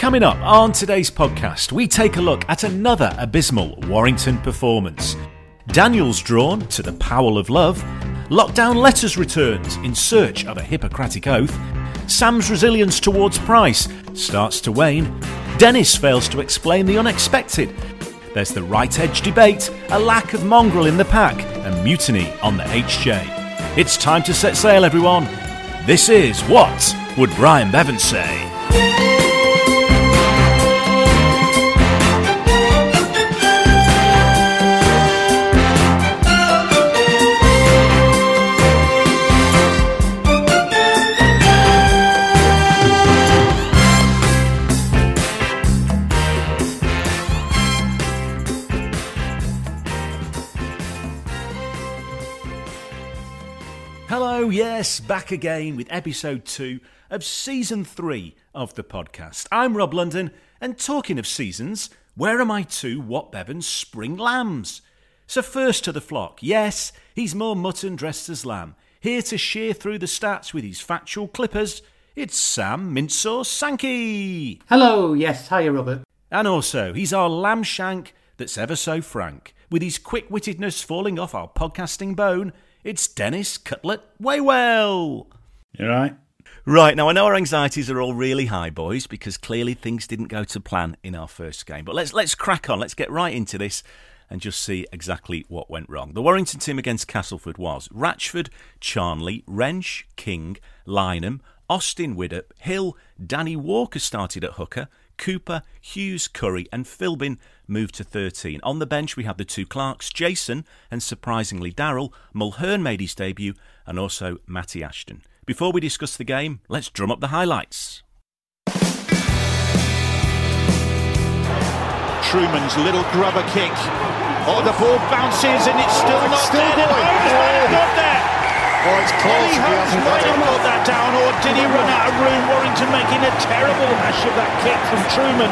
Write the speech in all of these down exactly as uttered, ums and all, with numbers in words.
Coming up on today's podcast, we take a look at another abysmal Warrington performance. Daniel's drawn to the Powell of Love. Lockdown Letters returns in search of a Hippocratic oath. Sam's resilience towards Price starts to wane. Dennis fails to explain the unexpected. There's the right edge debate, a lack of mongrel in the pack, and mutiny on the H J. It's time to set sail, everyone. This is What Would Brian Bevan Say? Hello, yes, back again with episode two of season three of the podcast. I'm Rob London, and talking of seasons, where are my two What Bevan's spring lambs? So first to the flock, yes, he's more mutton dressed as lamb, here to shear through the stats with his factual clippers. It's Sam Mintsauce Sankey. Hello, yes, hiya Robert. And also, he's our lamb shank that's ever so frank, with his quick-wittedness falling off our podcasting bone. It's Dennis Cutlet Waywell. You right? Right, now I know our anxieties are all really high, boys, because clearly things didn't go to plan in our first game. But let's let's crack on, let's get right into this and just see exactly what went wrong. The Warrington team against Castleford was Ratchford, Charnley, Wrench, King, Lynham, Austin Widdop, Hill, Danny Walker started at hooker, Cooper, Hughes, Curry and Philbin moved to thirteen. On the bench we had the two Clarks, Jason and surprisingly Darryl. Mulhern made his debut and also Matty Ashton. Before we discuss the game, let's drum up the highlights. Truman's little grubber kick. Oh, the ball bounces and it's still it's not still there. going. Oh, he's oh. got there. Oh, it's close. Ollie He Holmes hasn't might got have it. got that down, or did he run out of room? Warrington making a terrible hash of that kick from Truman.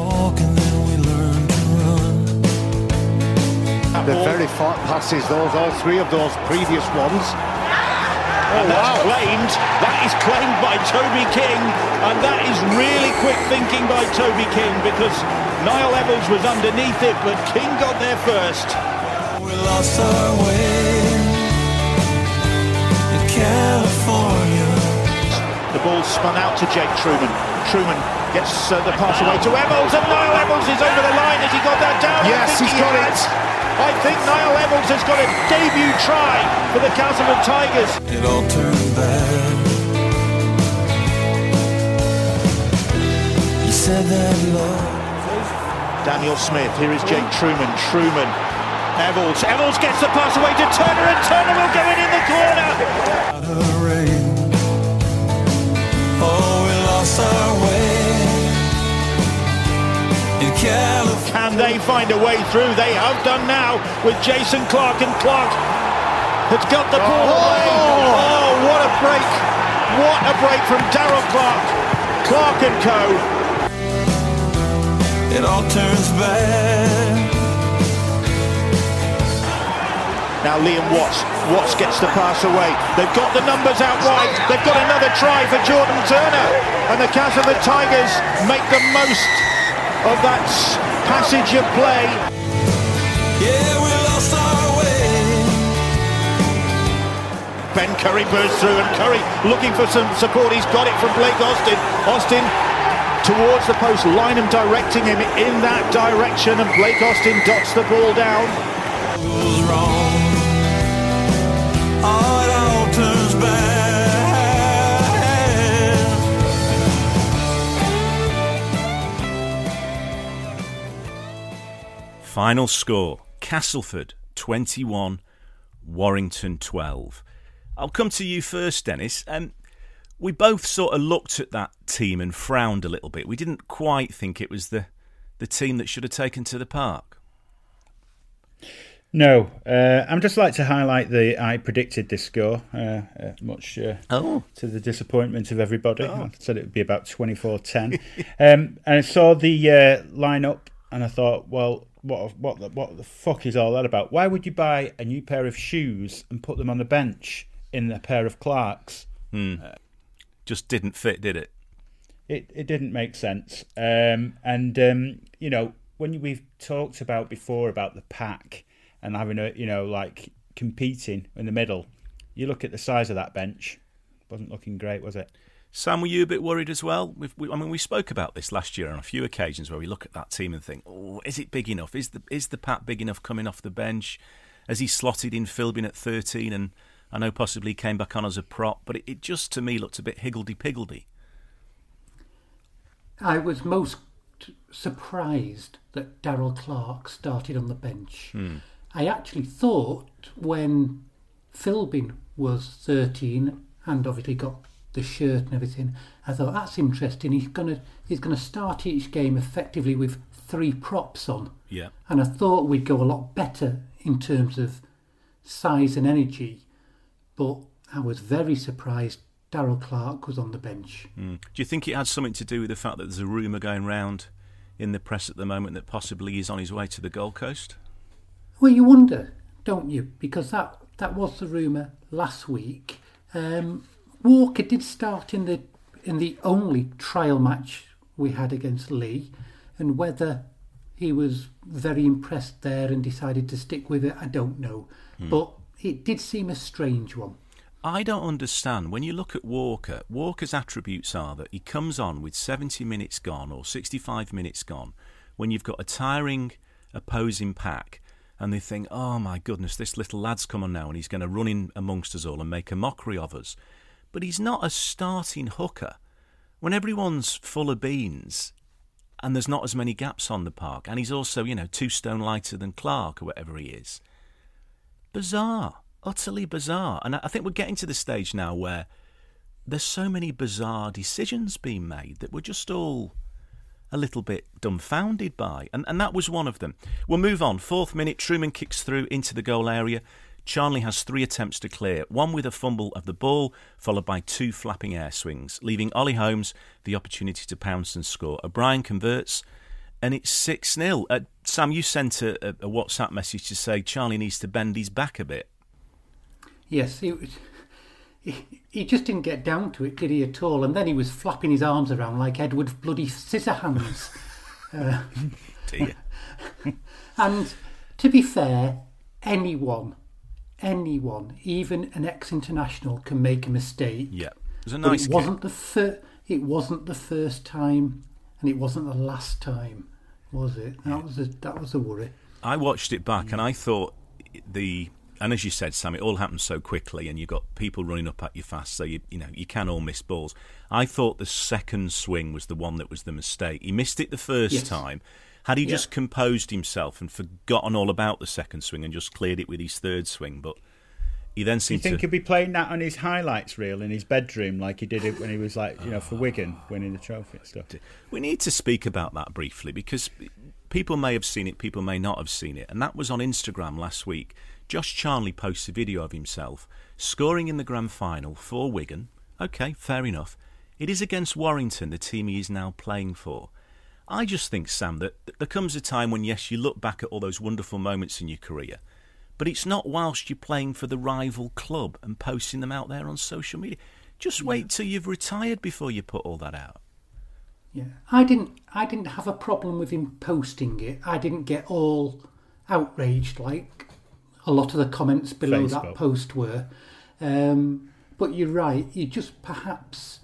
The very far passes, those, all three of those previous ones. Oh, and that's wow. claimed, that is claimed by Toby King, and that is really quick thinking by Toby King, because Niall Evans was underneath it, but King got there first. We lost our way in California. The ball spun out to Jake Truman. Truman gets uh, the pass away to Evans, and Niall Evans is over the line. Has he got that down? Yes, he's he got has. it. I think Niall Evans has got a debut try for the Castleford Tigers. It all turned bad. You said that love. Daniel Smith, here is Jake Truman. Truman, Evans. Evans gets the pass away to Turner, and Turner will go in in the corner. Out of rain. Oh, we lost our way in California. Can they find a way through? They have done now with Jason Clark, and Clark has got the ball oh. away. Oh, what a break. What a break from Darryl Clark. Clark and co. It all turns bad. Now Liam Watts. Watts gets the pass away. They've got the numbers out wide. They've got another try for Jordan Turner. And the Castleford Tigers make the most of that passage of play. Yeah, we lost our way. Ben Curry bursts through, and Curry looking for some support. He's got it from Blake Austin. Austin towards the post. Lynham directing him in that direction, and Blake Austin dots the ball down. Goes wrong. Oh, it all turns bad. Final score, Castleford twenty-one, Warrington twelve. I'll come to you first, Dennis. Um, we both sort of looked at that team and frowned a little bit. We didn't quite think it was the, the team that should have taken to the park. No, uh, I'd just like to highlight the I predicted this score, uh, uh, much uh, oh. to the disappointment of everybody. Oh. I said it would be about twenty-four ten. um, and I saw the uh, lineup and I thought, well, what what the, what the fuck is all that about? Why would you buy a new pair of shoes and put them on the bench in a pair of Clarks? Hmm. Uh, Just didn't fit, did it? It it didn't make sense. Um, and um, you know, when we've talked about before about the pack and having a, you know, like competing in the middle, you look at the size of that bench. Wasn't looking great, was it? Sam, were you a bit worried as well? We've, we, I mean, we spoke about this last year on a few occasions where we look at that team and think, oh, is it big enough? Is the is the Pat big enough coming off the bench? Has he slotted in Philbin at thirteen? And I know possibly he came back on as a prop, but it, it just, to me, looked a bit higgledy-piggledy. I was most surprised that Darrell Clarke started on the bench. Hmm. I actually thought when Philbin was thirteen and obviously got the shirt and everything, I thought that's interesting. He's gonna he's gonna start each game effectively with three props on. Yeah. And I thought we'd go a lot better in terms of size and energy, but I was very surprised Darrell Clarke was on the bench. Mm. Do you think it had something to do with the fact that there's a rumour going round in the press at the moment that possibly he's on his way to the Gold Coast? Well, you wonder, don't you? Because that that was the rumour last week. Um, Walker did start in the in the only trial match we had against Lee, and whether he was very impressed there and decided to stick with it, I don't know. Hmm. But it did seem a strange one. I don't understand. When you look at Walker, Walker's attributes are that he comes on with seventy minutes gone or sixty-five minutes gone when you've got a tiring opposing pack and they think, oh my goodness, this little lad's come on now and he's going to run in amongst us all and make a mockery of us. But he's not a starting hooker. When everyone's full of beans and there's not as many gaps on the park, and he's also, you know, two stone lighter than Clark or whatever he is. Bizarre. Utterly bizarre. And I think we're getting to the stage now where there's so many bizarre decisions being made that we're just all a little bit dumbfounded by. And, and that was one of them. We'll move on. Fourth minute, Truman kicks through into the goal area. Charnley has three attempts to clear, one with a fumble of the ball, followed by two flapping air swings, leaving Ollie Holmes the opportunity to pounce and score. O'Brien converts, and it's six nil. Uh, Sam, you sent a, a, a WhatsApp message to say Charnley needs to bend his back a bit. Yes, he, he, he just didn't get down to it, did he, at all? And then he was flapping his arms around like Edward's bloody Scissorhands. uh, Dear. And to be fair, anyone... Anyone, even an ex-international, can make a mistake. Yeah, it was a but nice it wasn't the fir- It wasn't the first time, and it wasn't the last time, was it? That was a, that was a worry. I watched it back, and I thought the and as you said, Sam, it all happened so quickly, and you got people running up at you fast, so you you know you can all miss balls. I thought the second swing was the one that was the mistake. He missed it the first yes. time. Had he yeah. just composed himself and forgotten all about the second swing and just cleared it with his third swing, but he then seemed to... Do you think to... he'd be playing that on his highlights reel in his bedroom like he did it when he was, like, you know, for Wigan, winning the trophy and stuff? We need to speak about that briefly because people may have seen it, people may not have seen it, and that was on Instagram last week. Josh Charnley posts a video of himself scoring in the grand final for Wigan. OK, fair enough. It is against Warrington, the team he is now playing for. I just think, Sam, that there comes a time when, yes, you look back at all those wonderful moments in your career, but it's not whilst you're playing for the rival club and posting them out there on social media. Just wait yeah. till you've retired before you put all that out. Yeah, I didn't. I didn't have a problem with him posting it. I didn't get all outraged like a lot of the comments below Facebook. That post were. Um, but you're right. You just perhaps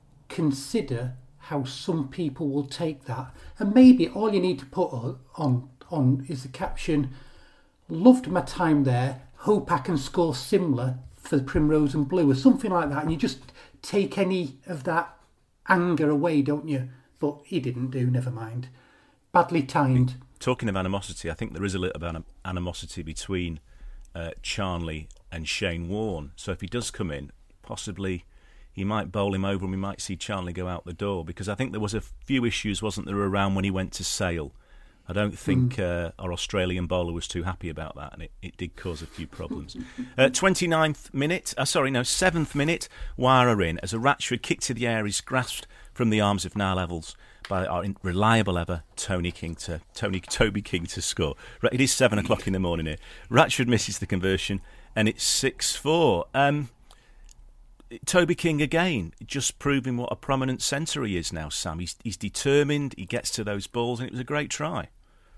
consider how some people will take that, and maybe all you need to put on on is the caption: "Loved my time there. Hope I can score similar for the Primrose and Blue," or something like that. And you just take any of that anger away, don't you? But he didn't do. Never mind. Badly timed. Talking of animosity, I think there is a little bit of animosity between uh, Charnley and Shane Warne. So if he does come in, possibly he might bowl him over and we might see Charnley go out the door, because I think there was a few issues, wasn't there, around when he went to Sale. I don't think mm. uh, our Australian bowler was too happy about that, and it, it did cause a few problems. uh, twenty-ninth minute, uh, sorry, no, seventh minute, wire in, as a Ratchford kick to the air is grasped from the arms of Niall Evans by our reliable ever Tony King to Tony Toby King to score. Right, it is seven o'clock in the morning here. Ratchford misses the conversion, and it's six four. Um, Toby King again, just proving what a prominent centre he is now, Sam. He's, he's determined, he gets to those balls, and it was a great try.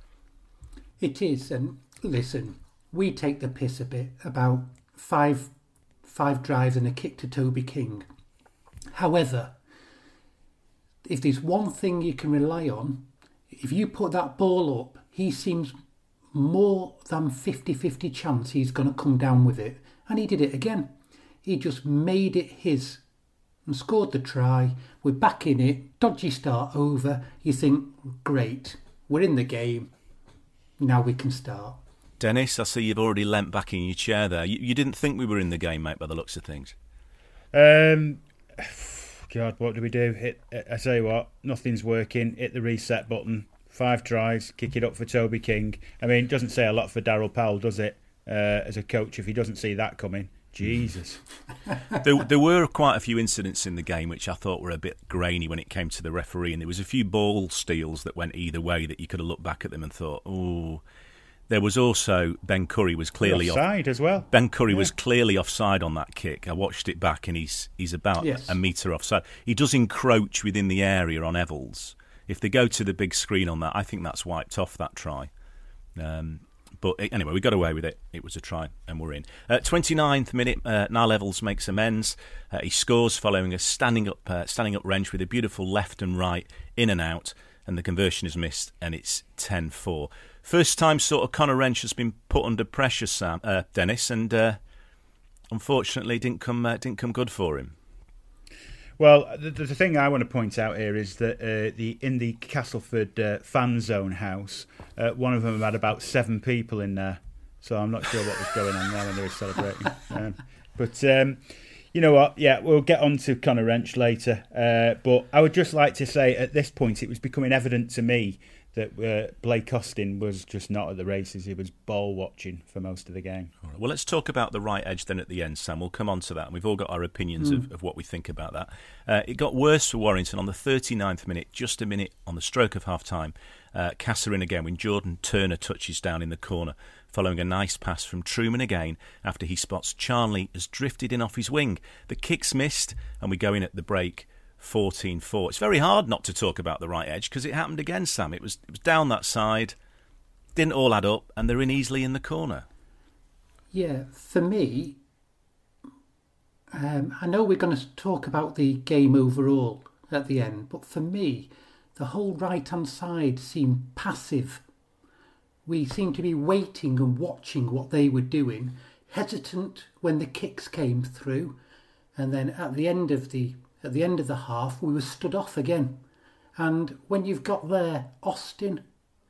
It is, and listen, we take the piss a bit about five five drives and a kick to Toby King. However, if there's one thing you can rely on, if you put that ball up, he seems more than fifty-fifty chance he's going to come down with it. And he did it again. He just made it his and scored the try. We're back in it. Dodgy start over. You think, great, we're in the game. Now we can start. Dennis, I see you've already leant back in your chair there. You, you didn't think we were in the game, mate, by the looks of things. Um, God, what do we do? Hit. I tell you what, nothing's working. Hit the reset button. Five tries, kick it up for Toby King. I mean, it doesn't say a lot for Darryl Powell, does it? Uh, as a coach, if he doesn't see that coming. Jesus. there, there were quite a few incidents in the game which I thought were a bit grainy when it came to the referee, and there was a few ball steals that went either way that you could have looked back at them and thought, oh. There was also Ben Curry was clearly offside off, as well. Ben Curry yeah. was clearly offside on that kick. I watched it back, and he's he's about yes. a metre offside. He does encroach within the area on Evans. If they go to the big screen on that, I think that's wiped off that try. Um, But anyway, we got away with it. It was a try, and we're in. Uh, twenty-ninth minute, uh, Niall Evans makes amends. Uh, he scores following a standing up uh, standing up wrench with a beautiful left and right, in and out, and the conversion is missed, and it's ten four. First time sort of Conor Wrench has been put under pressure, Sam, uh, Dennis, and uh, unfortunately didn't come uh, didn't come good for him. Well, the, the thing I want to point out here is that uh, the in the Castleford uh, fan zone house, uh, one of them had about seven people in there, so I'm not sure what was going on there when they were celebrating. Um, but um, you know what? Yeah, we'll get on to Conor Wrench later. Uh, but I would just like to say at this point, it was becoming evident to me that uh, Blake Austin was just not at the races. He was ball watching for most of the game. All right. Well, let's talk about the right edge then at the end, Sam. We'll come on to that, and we've all got our opinions mm. of, of what we think about that. Uh, it got worse for Warrington on the thirty-ninth minute, just a minute on the stroke of half-time. Uh, Casa in again when Jordan Turner touches down in the corner, following a nice pass from Truman again after he spots Charnley has drifted in off his wing. The kick's missed, and we go in at the break. fourteen four. It's very hard not to talk about the right edge because it happened again, Sam. It was it was down that side, didn't all add up, and they're in easily in the corner. Yeah, for me, um, I know we're going to talk about the game overall at the end, but for me, the whole right-hand side seemed passive. We seemed to be waiting and watching what they were doing, hesitant when the kicks came through, and then at the end of the At the end of the half, we were stood off again. And when you've got there Austin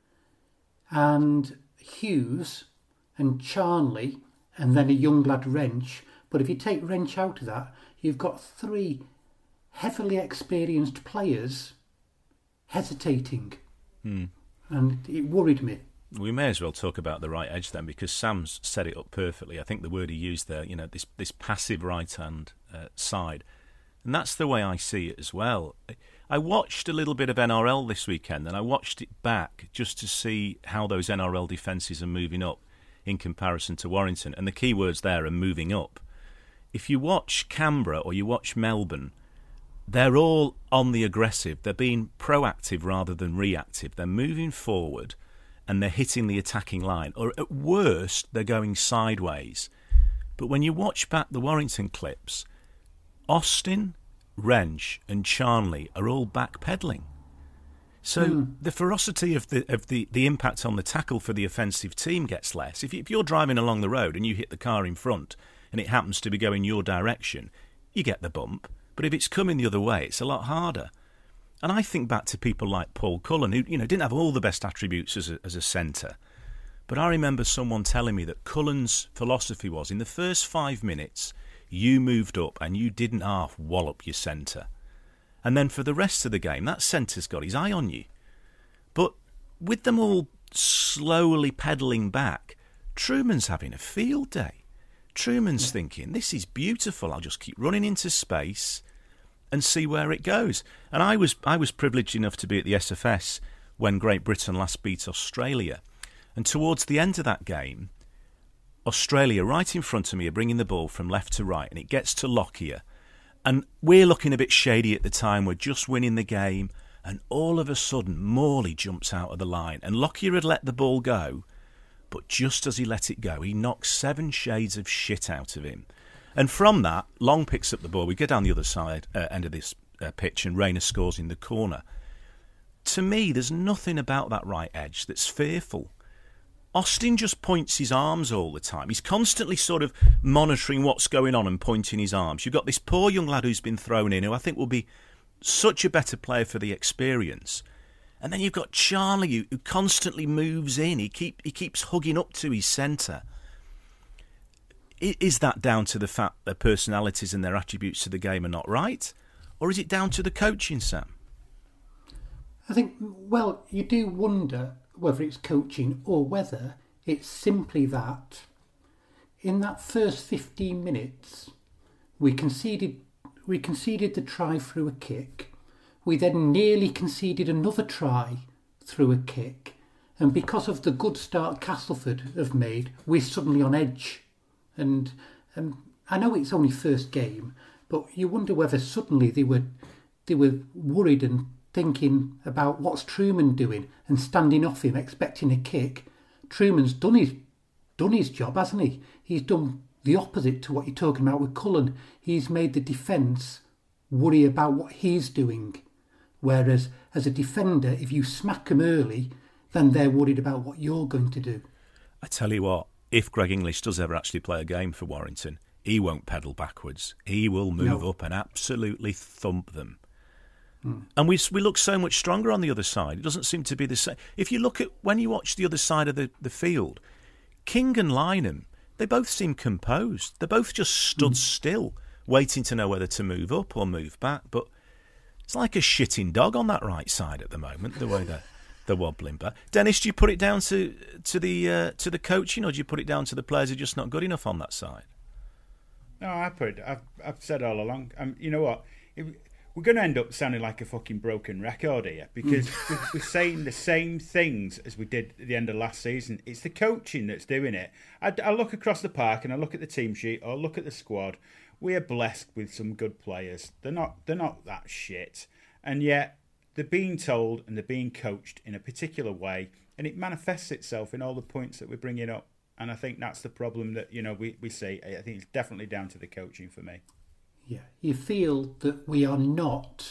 and Hughes and Charnley and then a young lad Wrench, but if you take Wrench out of that, you've got three heavily experienced players hesitating. Hmm. And it worried me. We may as well talk about the right edge then, because Sam's set it up perfectly. I think the word he used there, you know, this, this passive right-hand uh, side. And that's the way I see it as well. I watched a little bit of N R L this weekend, and I watched it back just to see how those N R L defences are moving up in comparison to Warrington. And the key words there are moving up. If you watch Canberra or you watch Melbourne, they're all on the aggressive. They're being proactive rather than reactive. They're moving forward and they're hitting the attacking line. Or at worst, they're going sideways. But when you watch back the Warrington clips, Austin, Wrench and Charnley are all backpedalling. So mm. the ferocity of the of the, the impact on the tackle for the offensive team gets less. If, you, if you're driving along the road and you hit the car in front and it happens to be going your direction, you get the bump. But if it's coming the other way, it's a lot harder. And I think back to people like Paul Cullen, who you know didn't have all the best attributes as a, as a centre. But I remember someone telling me that Cullen's philosophy was, in the first five minutes, you moved up and you didn't half wallop your centre. And then for the rest of the game, that centre's got his eye on you. But with them all slowly pedalling back, Truman's having a field day. Truman's thinking, this is beautiful, I'll just keep running into space and see where it goes. And I was I was privileged enough to be at the S F S when Great Britain last beat Australia. And towards the end of that game, Australia, right in front of me, are bringing the ball from left to right, and it gets to Lockyer. And we're looking a bit shady at the time. We're just winning the game. And all of a sudden, Morley jumps out of the line. And Lockyer had let the ball go. But just as he let it go, he knocks seven shades of shit out of him. And from that, Long picks up the ball. We go down the other side, uh, end of this uh, pitch, and Rayner scores in the corner. To me, there's nothing about that right edge that's fearful. Austin just points his arms all the time. He's constantly sort of monitoring what's going on and pointing his arms. You've got this poor young lad who's been thrown in, who I think will be such a better player for the experience. And then you've got Charlie, who, who constantly moves in. He keep he keeps hugging up to his centre. Is that down to the fact their personalities and their attributes to the game are not right? Or is it down to the coaching, Sam? I think, well, you do wonder whether it's coaching or whether it's simply that in that first fifteen minutes we conceded we conceded the try through a kick. We then nearly conceded another try through a kick. And because of the good start Castleford have made, we're suddenly on edge. And and I know it's only first game, but you wonder whether suddenly they were they were worried and thinking about what's Truman doing and standing off him, expecting a kick. Truman's done his done his job, hasn't he? He's done the opposite to what you're talking about with Cullen. He's made the defence worry about what he's doing. Whereas as a defender, if you smack them early, then they're worried about what you're going to do. I tell you what, if Greg English does ever actually play a game for Warrington, he won't pedal backwards. He will move no. up and absolutely thump them. Mm. And we we look so much stronger on the other side. It doesn't seem to be the same. If you look at, when you watch the other side of the, the field, King and Lynham, they both seem composed. They both just stood mm. still, waiting to know whether to move up or move back. But it's like a shitting dog on that right side at the moment, the way they're, they're wobbling back. Dennis, do you put it down to to the uh, to the coaching, or do you put it down to the players who are just not good enough on that side? No, I put it. I've I've said all along. Um, you know what? It, we're going to end up sounding like a fucking broken record here because we're, we're saying the same things as we did at the end of last season. It's the coaching that's doing it. I, I look across the park and I look at the team sheet or look at the squad. We are blessed with some good players. They're not they're not that shit, and yet they're being told and they're being coached in a particular way, and it manifests itself in all the points that we're bringing up. And I think that's the problem that, you know, we, we see. I think it's definitely down to the coaching for me. Yeah, you feel that we are not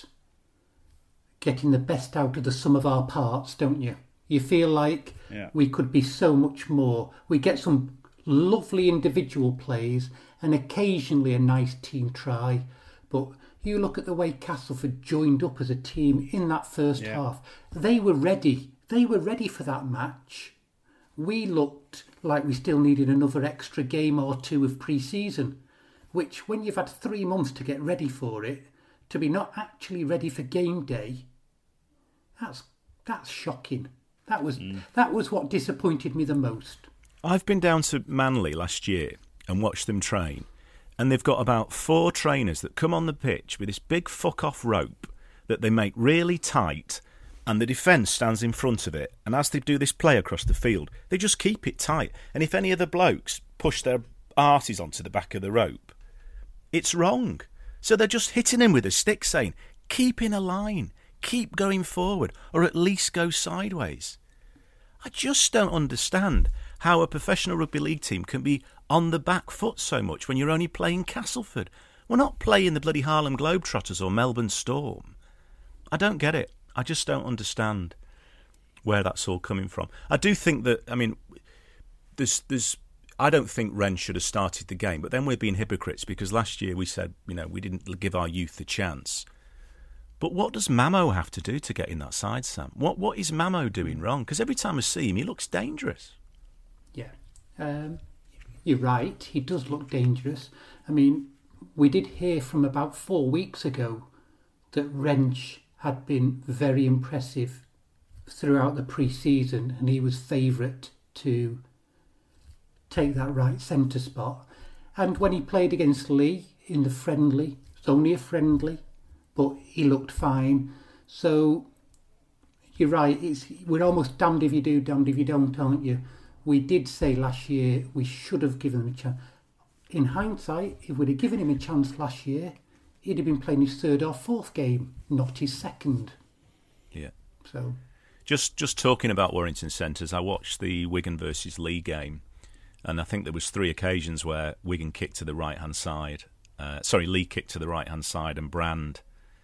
getting the best out of the sum of our parts, don't you? You feel like yeah. we could be so much more. We get some lovely individual plays and occasionally a nice team try. But you look at the way Castleford joined up as a team in that first yeah. half. They were ready. They were ready for that match. We looked like we still needed another extra game or two of pre-season, which when you've had three months to get ready for it, to be not actually ready for game day, that's that's shocking. That was mm. that was what disappointed me the most. I've been down to Manly last year and watched them train, and they've got about four trainers that come on the pitch with this big fuck-off rope that they make really tight, and the defence stands in front of it, and as they do this play across the field, they just keep it tight. And if any of the blokes push their arses onto the back of the rope, it's wrong. So they're just hitting him with a stick saying, keep in a line, keep going forward, or at least go sideways. I just don't understand how a professional rugby league team can be on the back foot so much when you're only playing Castleford. We're not playing the bloody Harlem Globetrotters or Melbourne Storm. I don't get it. I just don't understand where that's all coming from. I do think that, I mean, there's, there's, I don't think Wren should have started the game, but then we're being hypocrites because last year we said, you know, we didn't give our youth a chance. But what does Mamo have to do to get in that side, Sam? What What is Mamo doing wrong? Because every time I see him, he looks dangerous. Yeah, um, you're right. He does look dangerous. I mean, we did hear from about four weeks ago that Wrench had been very impressive throughout the pre-season and he was favourite to take that right centre spot. And when he played against Lee in the friendly, it's only a friendly, but he looked fine. So you're right, it's we're almost damned if you do, damned if you don't, aren't you? We did say last year we should have given him a chance. In hindsight, if we'd have given him a chance last year, he'd have been playing his third or fourth game, not his second. Yeah. So, just just talking about Warrington Centres, I watched the Wigan versus Leigh game, and I think there was three occasions where Wigan kicked to the right hand side. Uh, sorry, Leigh kicked to the right hand side, and Brand,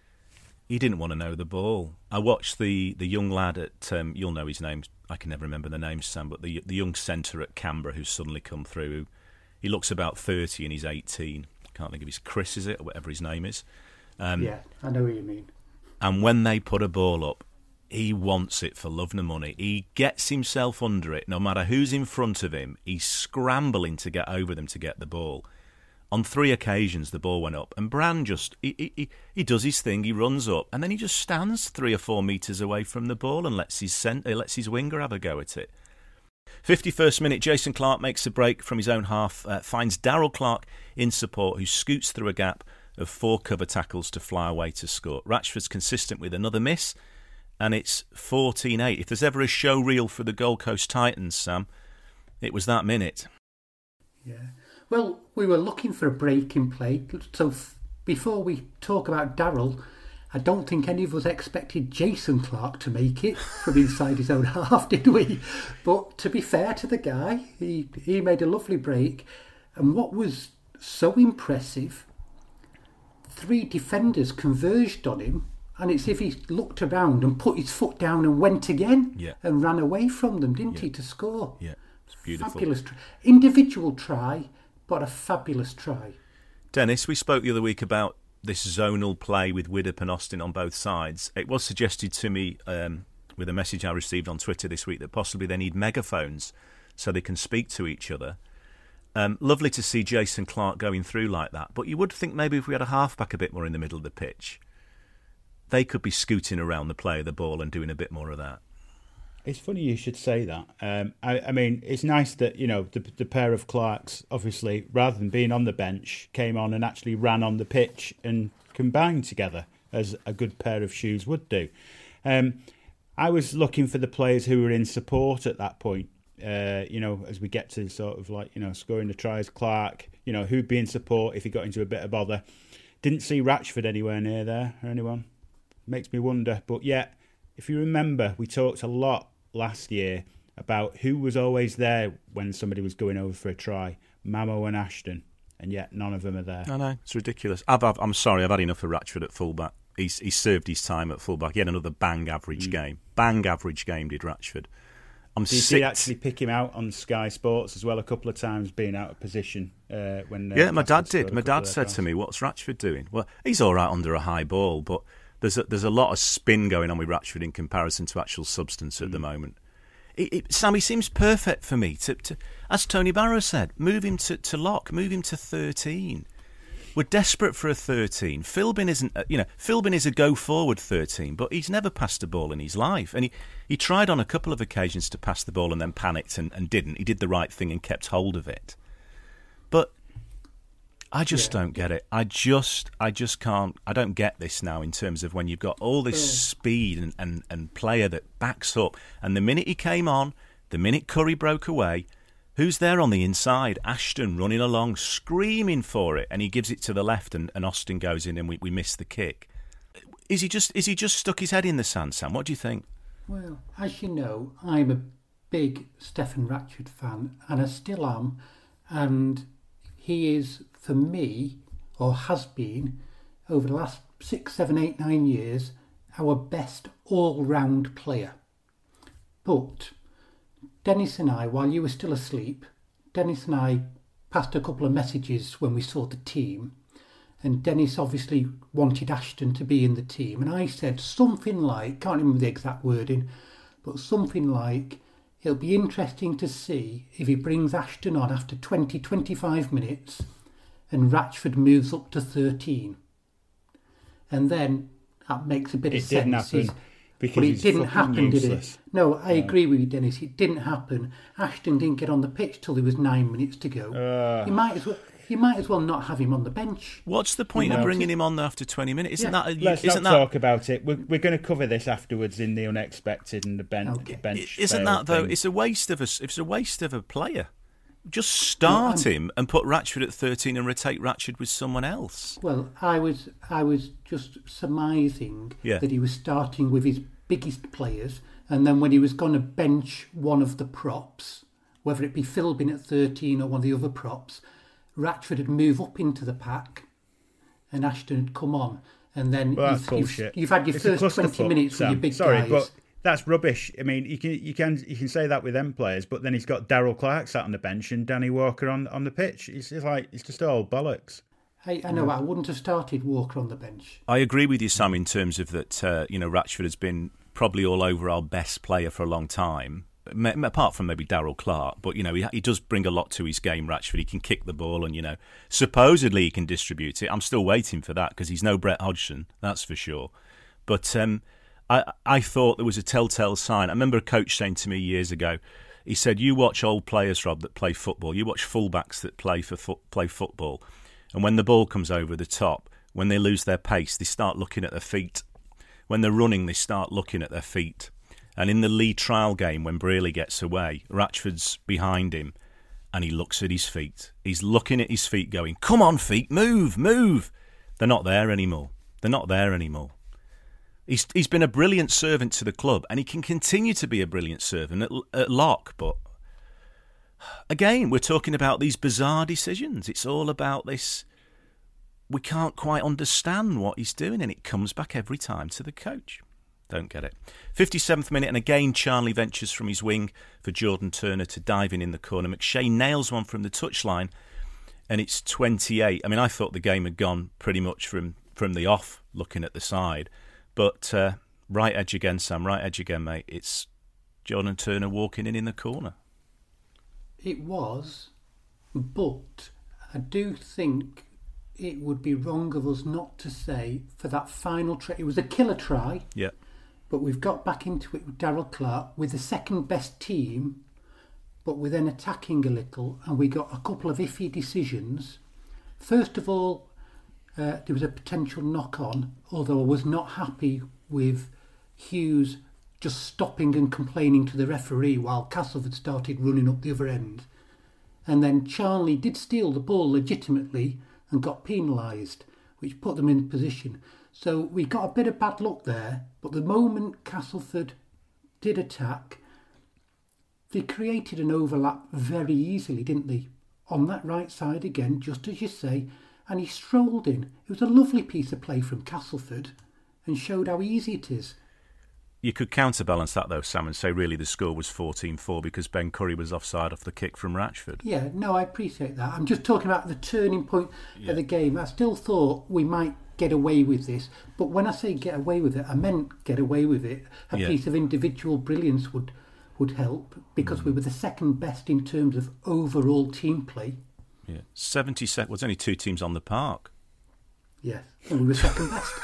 he didn't want to know the ball. I watched the, the young lad at um, you'll know his name. I can never remember the name, Sam, but the the young centre at Canberra who's suddenly come through. Who, he looks about thirty and he's eighteen. Can't think of his Chris, is it, or whatever his name is. Um, yeah, I know what you mean. And when they put a ball up, he wants it for love nor money. He gets himself under it, no matter who's in front of him. He's scrambling to get over them to get the ball. On three occasions, the ball went up, and Brand just he, he he does his thing. He runs up, and then he just stands three or four metres away from the ball and lets his centre, lets his winger have a go at it. fifty-first minute, Jason Clarke makes a break from his own half, uh, finds Darrell Clarke in support, who scoots through a gap of four cover tackles to fly away to score. Ratchford's consistent with another miss, and it's fourteen eight. If there's ever a show reel for the Gold Coast Titans, Sam, it was that minute. Yeah. Well, we were looking for a break in play, so f- before we talk about Darrell, I don't think any of us expected Jason Clarke to make it from inside his own half, did we? But to be fair to the guy, he, he made a lovely break. And what was so impressive, three defenders converged on him, and it's as if he looked around and put his foot down and went again yeah. and ran away from them, didn't yeah. he, to score? Yeah, it's beautiful. Fabulous. Try. Individual try, but a fabulous try. Dennis, we spoke the other week about this zonal play with Widdop and Austin on both sides. It was suggested to me um, with a message I received on Twitter this week that possibly they need megaphones so they can speak to each other. Um, lovely to see Jason Clarke going through like that, but you would think maybe if we had a halfback a bit more in the middle of the pitch, they could be scooting around the play of the ball and doing a bit more of that. It's funny you should say that. Um, I, I mean, it's nice that, you know, the, the pair of Clarks, obviously, rather than being on the bench, came on and actually ran on the pitch and combined together, as a good pair of shoes would do. Um, I was looking for the players who were in support at that point. Uh, you know, as we get to sort of like, you know, scoring the tries, Clarke, you know, who'd be in support if he got into a bit of bother. Didn't see Ratchford anywhere near there, or anyone. Makes me wonder. But yet, if you remember, we talked a lot last year about who was always there when somebody was going over for a try. Mamo and Ashton, and yet none of them are there. I know, it's ridiculous. I've, I've, I'm sorry, I've had enough of Ratchford at fullback. He's, he served his time at fullback. He had another bang average mm. game. Bang average game did Ratchford. I'm Did sick. you actually pick him out on Sky Sports as well a couple of times, being out of position uh, when? Uh, yeah, my dad did. My dad said to me, "What's Ratchford doing?" Well, he's all right under a high ball, but there's a, there's a lot of spin going on with Ratchford in comparison to actual substance at mm. the moment. It, it, Sammy seems perfect for me to, to, as Tony Barrow said, move him to, to lock, move him to thirteen. We're desperate for a thirteen. Philbin isn't, you know, Philbin is a go-forward thirteen, but he's never passed a ball in his life. And he, he tried on a couple of occasions to pass the ball and then panicked and, and didn't. He did the right thing and kept hold of it. But I just yeah. don't get it. I just I just can't, I don't get this now in terms of when you've got all this yeah. speed and, and, and player that backs up. And the minute he came on, the minute Curry broke away, who's there on the inside? Ashton running along, screaming for it, and he gives it to the left, and, and Austin goes in, and we, we miss the kick. Is he just is he just stuck his head in the sand, Sam? What do you think? Well, as you know, I'm a big Stefan Ratchford fan, and I still am, and he is, for me, or has been, over the last six, seven, eight, nine years, our best all-round player. But Dennis and I, while you were still asleep, Dennis and I passed a couple of messages when we saw the team, and Dennis obviously wanted Ashton to be in the team, and I said something like, can't remember the exact wording, but something like, it'll be interesting to see if he brings Ashton on after twenty, twenty-five minutes and Ratchford moves up to thirteen. And then that makes a bit it of sense. Didn't happen. Because but it he's didn't happen, useless. did it? No, I yeah. agree with you, Dennis. It didn't happen. Ashton didn't get on the pitch till there was nine minutes to go. Uh, you might as well, you might as well not have him on the bench. What's the point you of know? bringing him on after twenty minutes? Isn't yeah. that? A, Let's isn't not that, talk about it. We're, we're going to cover this afterwards in the unexpected and the bench. Okay. bench Isn't that though? thing. It's a waste of a. It's a waste of a player. Just start no, him and put Ratchford at thirteen and rotate Ratchford with someone else. Well, I was I was just surmising yeah. that he was starting with his biggest players, and then when he was going to bench one of the props, whether it be Philbin at thirteen or one of the other props, Ratchford would move up into the pack and Ashton would come on. And then well, you've, you've, you've had your it's first twenty minutes Sam. with your big Sorry, guys. But that's rubbish. I mean, you can you can you can say that with them players, but then he's got Darryl Clark sat on the bench and Danny Walker on, on the pitch. It's just like it's just all bollocks. Hey, I know. I wouldn't have started Walker on the bench. I agree with you, Sam, in terms of that. Uh, you know, Ratchford has been probably all over our best player for a long time, apart from maybe Darryl Clark. But you know, he, he does bring a lot to his game. Ratchford, he can kick the ball, and you know, supposedly he can distribute it. I'm still waiting for that because he's no Brett Hodgson, that's for sure. But um, I, I thought there was a telltale sign. I remember a coach saying to me years ago, he said, "You watch old players, Rob, that play football. You watch fullbacks that play for fo- play football, and when the ball comes over the top, when they lose their pace, they start looking at their feet. When they're running, they start looking at their feet. And in the Lee trial game, when Brearley gets away, Ratchford's behind him, and he looks at his feet. He's looking at his feet, going, 'Come on, feet, move, move.' They're not there anymore. They're not there anymore." He's he's been a brilliant servant to the club, and he can continue to be a brilliant servant at, at Lock. But again, we're talking about these bizarre decisions. It's all about this. We can't quite understand what he's doing, and it comes back every time to the coach. Don't get it. fifty-seventh minute, and again Charnley ventures from his wing for Jordan Turner to dive in in the corner. McShane nails one from the touchline, and it's twenty-eight. I mean, I thought the game had gone pretty much from, from the off, looking at the side. But uh, right edge again, Sam, right edge again, mate. It's Jordan Turner walking in in the corner. It was, but I do think it would be wrong of us not to say for that final try. It was a killer try. Yeah. But we've got back into it with Darryl Clark with the second best team, but we're then attacking a little, and we got a couple of iffy decisions. First of all, uh, there was a potential knock-on, although I was not happy with Hughes just stopping and complaining to the referee while Castleford started running up the other end. And then Charnley did steal the ball legitimately and got penalised, which put them in position. So we got a bit of bad luck there, but the moment Castleford did attack, they created an overlap very easily, didn't they? On that right side again, just as you say, and he strolled in. It was a lovely piece of play from Castleford and showed how easy it is. You could counterbalance that, though, Sam, and say really the score was fourteen four because Ben Curry was offside off the kick from Ratchford. Yeah, no, I appreciate that. I'm just talking about the turning point yeah. of the game. I still thought we might get away with this, but when I say get away with it, I meant get away with it. A yeah. piece of individual brilliance would would help because mm. we were the second best in terms of overall team play. Yeah, seventy seconds. Well, there's only two teams on the park. Yes, and we were second best.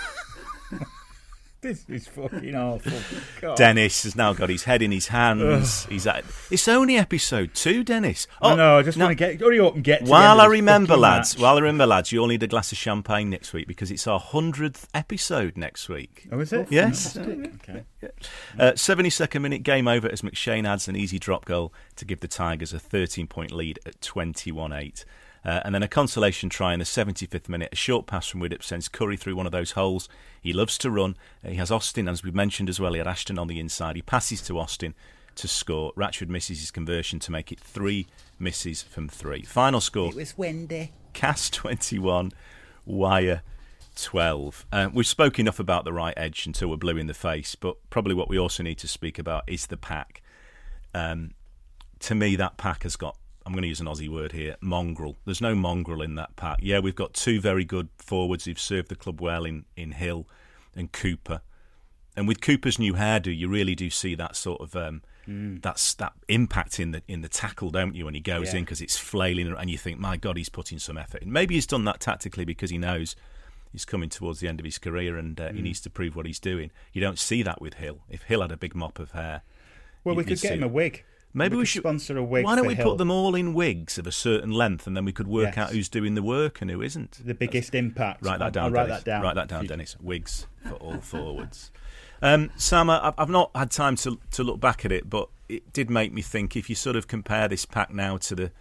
This is fucking awful. God. Dennis has now got his head in his hands. He's at, it's only episode two, Dennis. Oh no, I just no, want to get hurry up and get. To while I remember, lads, match. while I remember, lads, you all need a glass of champagne next week because it's our hundredth episode next week. Oh, is it? Yes. Okay. Uh, seventy-second minute, game over as McShane adds an easy drop goal to give the Tigers a thirteen-point lead at twenty-one eight. Uh, and then a consolation try in the seventy-fifth minute. A short pass from Widdop sends Curry through one of those holes. He loves to run. Uh, he has Austin, as we mentioned as well. He had Ashton on the inside. He passes to Austin to score. Ratchford misses his conversion to make it three misses from three. Final score. It was Wendy. Cass twenty-one, Wire twelve. Uh, we've spoken enough about the right edge until we're blue in the face, but probably what we also need to speak about is the pack. Um, to me, that pack has got, I'm going to use an Aussie word here, mongrel. There's no mongrel in that pack. Yeah, we've got two very good forwards who've served the club well in, in Hill and Cooper. And with Cooper's new hairdo, you really do see that sort of um, mm. that's that impact in the in the tackle, don't you, when he goes yeah. in because it's flailing and you think, my God, he's putting some effort in. Maybe he's done that tactically because he knows he's coming towards the end of his career and uh, mm. he needs to prove what he's doing. You don't see that with Hill. If Hill had a big mop of hair... Well, we could get him a wig. Maybe we, we should sponsor a wig. Why don't for we Hill. put them all in wigs of a certain length, and then we could work yes. out who's doing the work and who isn't. The biggest That's, impact. Write that down. I'll write Dennis. that down. Write that down, Dennis. Wigs for all forwards. Um, Sam, I've not had time to to look back at it, but it did make me think. If you sort of compare this pack now to the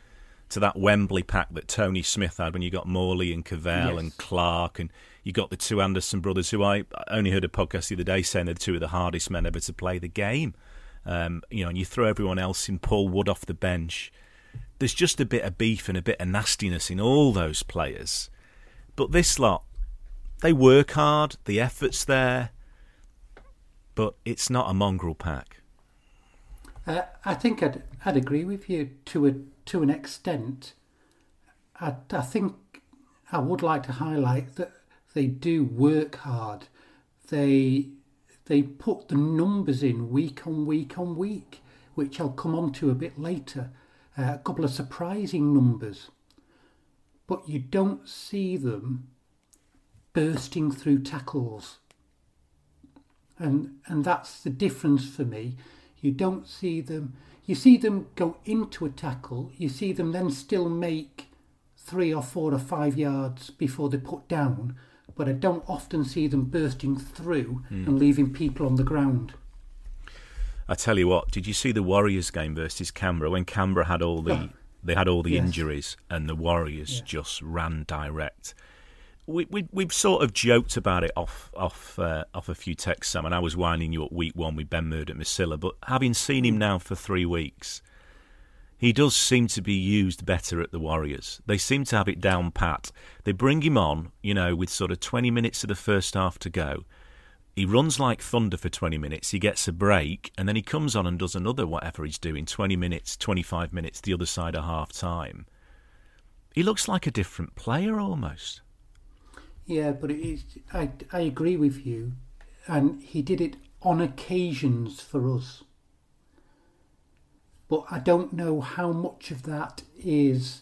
to that Wembley pack that Tony Smith had when you got Morley and Cavell yes. and Clark, and you got the two Anderson brothers, who I only heard a podcast the other day saying they're two of the hardest men ever to play the game. Um, you know, and you throw everyone else in, Paul Wood off the bench. There's just a bit of beef and a bit of nastiness in all those players. But this lot, they work hard, the effort's there, but it's not a mongrel pack. Uh, I think I'd I'd agree with you to a to an extent. I I think I would like to highlight that they do work hard. They they put the numbers in week on week on week, which I'll come on to a bit later. Uh, a couple of surprising numbers, but you don't see them bursting through tackles, and and that's the difference for me. You don't see them. You see them go into a tackle. You see them then still make three or four or five yards before they put down. But I don't often see them bursting through mm. and leaving people on the ground. I tell you what, did you see the Warriors game versus Canberra when Canberra had all the oh. they had all the yes. injuries and the Warriors yeah. just ran direct? We we we've sort of joked about it off off uh, off a few texts, Sam, and I was winding you up week one with Ben Murdoch-Masila, but having seen him now for three weeks, he does seem to be used better at the Warriors. They seem to have it down pat. They bring him on, you know, with sort of twenty minutes of the first half to go. He runs like thunder for twenty minutes, he gets a break, and then he comes on and does another whatever he's doing, twenty minutes, twenty-five minutes, the other side of half-time. He looks like a different player almost. Yeah, but it is, I, I agree with you, and he did it on occasions for us. But I don't know how much of that is,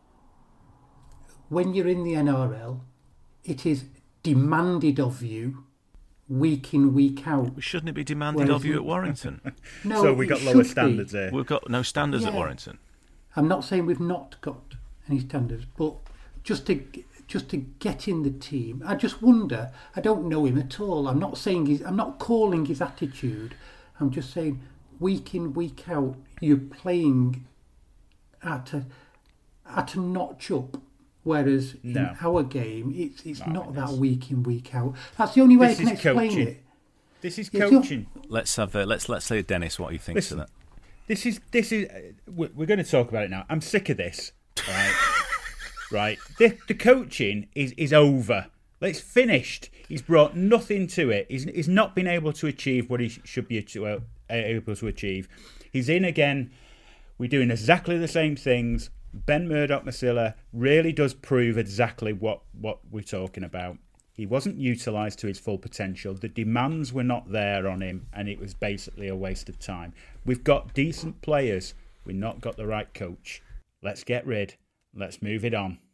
when you're in the N R L, it is demanded of you week in, week out. Shouldn't it be demanded of you at Warrington? No, so we got lower standards be. there. We've got no standards yeah. at Warrington. I'm not saying we've not got any standards, but just to just to get in the team, I just wonder. I don't know him at all. I'm not saying he's. I'm not calling his attitude. I'm just saying week in, week out, you're playing at a at a notch up. Whereas no. in our game, it's it's no, not it that is. week in, week out. That's the only way this I can is explain coaching. it. This is It's coaching. not, Let's have uh, let's let's say Dennis what he thinks Listen, of that. This is this is. Uh, we're, we're going to talk about it now. I'm sick of this. Right, right. The, the coaching is is over. It's finished. He's brought nothing to it. He's he's not been able to achieve what he should be uh, able to achieve. He's in again. We're doing exactly the same things. Ben Murdoch-Masila really does prove exactly what, what we're talking about. He wasn't utilised to his full potential. The demands were not there on him, and it was basically a waste of time. We've got decent players. We've not got the right coach. Let's get rid. Let's move it on.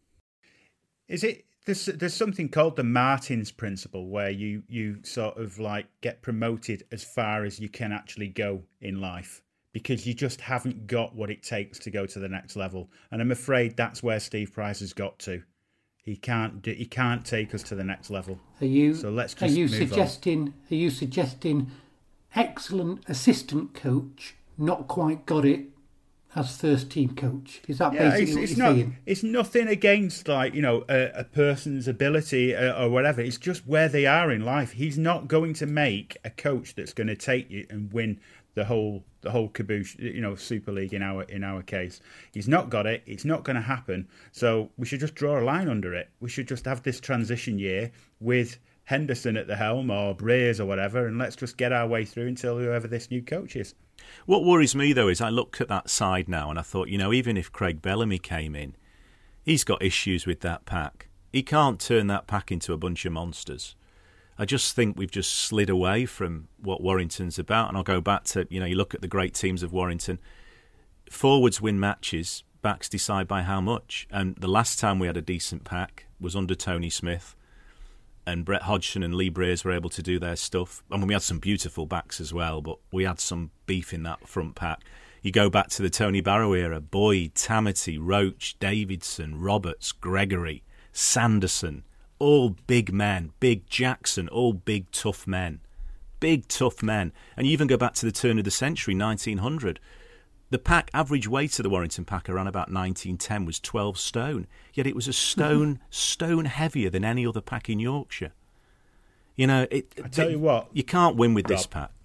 Is it? There's, there's something called the Martins principle, where you, you sort of like get promoted as far as you can actually go in life, because you just haven't got what it takes to go to the next level. And I'm afraid that's where Steve Price has got to. He can't do, he can't take us to the next level. Are you? So let's just are you move suggesting? on. Are you suggesting excellent assistant coach, not quite got it as first team coach? Is that Yeah, basically it's, what it's you're not. saying? It's nothing against like you know a, a person's ability uh, or whatever. It's just where they are in life. He's not going to make a coach that's going to take you and win the whole the whole caboose, you know, Super League in our in our case. He's not got it. It's not going to happen. So we should just draw a line under it. We should just have this transition year with Henderson at the helm or Breers or whatever, and let's just get our way through until whoever this new coach is. What worries me, though, is I look at that side now and I thought, you know, even if Craig Bellamy came in, he's got issues with that pack. He can't turn that pack into a bunch of monsters. I just think we've just slid away from what Warrington's about. And I'll go back to, you know, you look at the great teams of Warrington. Forwards win matches, backs decide by how much. And the last time we had a decent pack was under Tony Smith. And Brett Hodgson and Lee Breers were able to do their stuff. I mean, we had some beautiful backs as well, but we had some beef in that front pack. You go back to the Tony Barrow era, Boyd, Tamati, Roach, Davidson, Roberts, Gregory, Sanderson, all big men, Big Jackson, all big tough men. Big tough men. And you even go back to the turn of the century, nineteen hundred. The pack average weight of the Warrington pack around about nineteen ten was twelve stone, yet it was a stone stone heavier than any other pack in Yorkshire. You know, it, I tell it, you what, you can't win with Rob, this pack.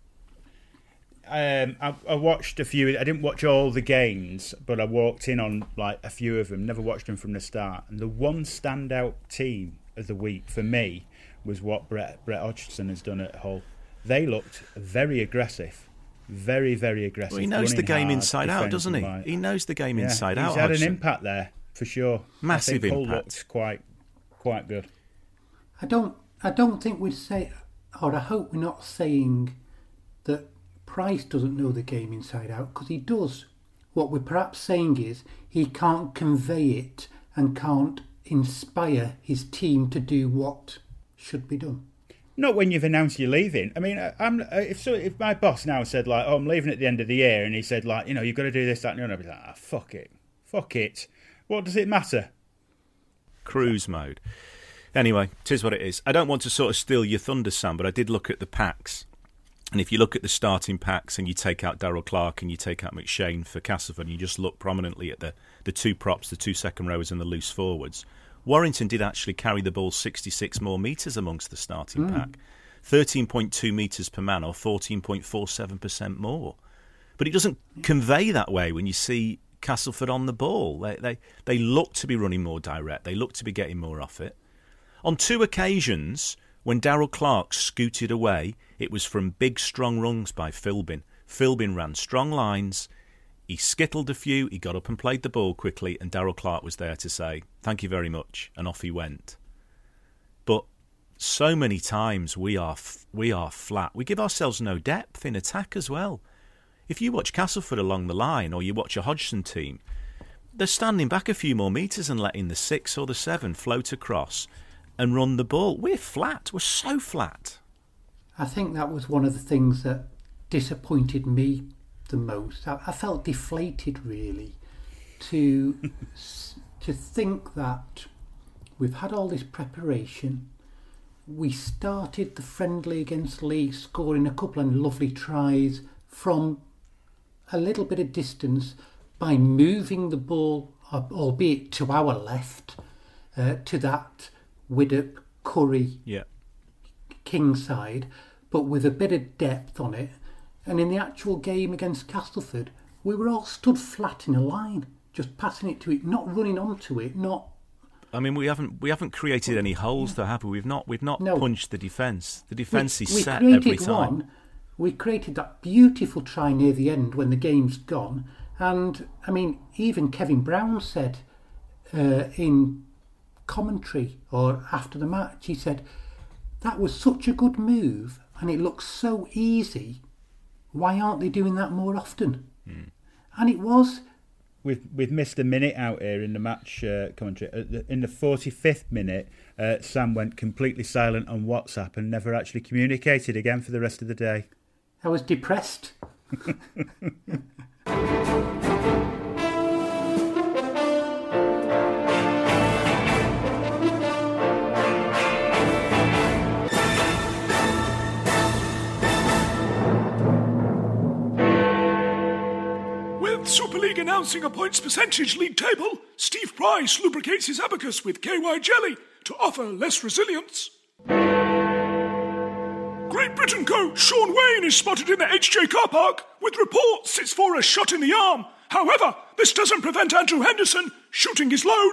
Um, I, I watched a few. I didn't watch all the games, but I walked in on like a few of them. Never watched them from the start. And the one standout team of the week for me was what Brett Brett Hodgson has done at Hull. They looked very aggressive, very very aggressive. Well, he knows the game hard, inside out, doesn't he? Right. He knows the game yeah, inside he's out. He's had Hodgson. an impact there for sure. Massive I think Hull impact. looked quite quite good. I don't. I don't think we'd say, or I hope we're not saying that Price doesn't know the game inside out, because he does. What we're perhaps saying is he can't convey it and can't inspire his team to do what should be done. Not when you've announced you're leaving. I mean, I'm, if so, if my boss now said like, "Oh, I'm leaving at the end of the year," and he said like, "You know, you've got to do this, that, and the other," I'd be like, "Ah, fuck it, fuck it. What does it matter?" Cruise mode. Anyway, tis what it is. I don't want to sort of steal your thunder, Sam, but I did look at the packs. And if you look at the starting packs and you take out Darrell Clarke and you take out McShane for Castleford and you just look prominently at the, the two props, the two second rowers and the loose forwards, Warrington did actually carry the ball sixty-six more metres amongst the starting mm. pack. thirteen point two metres per man or fourteen point four seven percent more. But it doesn't convey that way when you see Castleford on the ball. They, they, they look to be running more direct. They look to be getting more off it. On two occasions, when Darrell Clarke scooted away, it was from big, strong runs by Philbin. Philbin ran strong lines. He skittled a few. He got up and played the ball quickly, and Darrell Clarke was there to say, "Thank you very much," and off he went. But so many times we are f- we are flat. We give ourselves no depth in attack as well. If you watch Castleford along the line, or you watch a Hodgson team, they're standing back a few more metres and letting the six or the seven float across and run the ball. We're flat. We're so flat. I think that was one of the things that disappointed me the most. I, I felt deflated, really, to to think that we've had all this preparation. We started the friendly against Leigh, scoring a couple of lovely tries from a little bit of distance by moving the ball, albeit to our left, uh, to that Widdop, Curry, yeah. King side, but with a bit of depth on it. And in the actual game against Castleford, we were all stood flat in a line, just passing it to it, not running onto it, not. I mean, we haven't we haven't created any holes, though, have we? We've not we've not no. punched the defence. The defence we, is we set created every time. One, we created that beautiful try near the end when the game's gone, and I mean, even Kevin Brown said uh, in commentary or after the match, he said that was such a good move and it looks so easy. Why aren't they doing that more often? Mm. And it was. We've we've missed a minute out here in the match uh, commentary. In the forty-fifth minute, uh, Sam went completely silent on WhatsApp and never actually communicated again for the rest of the day. I was depressed. Super League announcing a points percentage league table, Steve Price lubricates his abacus with K Y jelly to offer less resilience. Great Britain coach Sean Wayne is spotted in the H J car park with reports it's for a shot in the arm. However, this doesn't prevent Andrew Henderson shooting his load.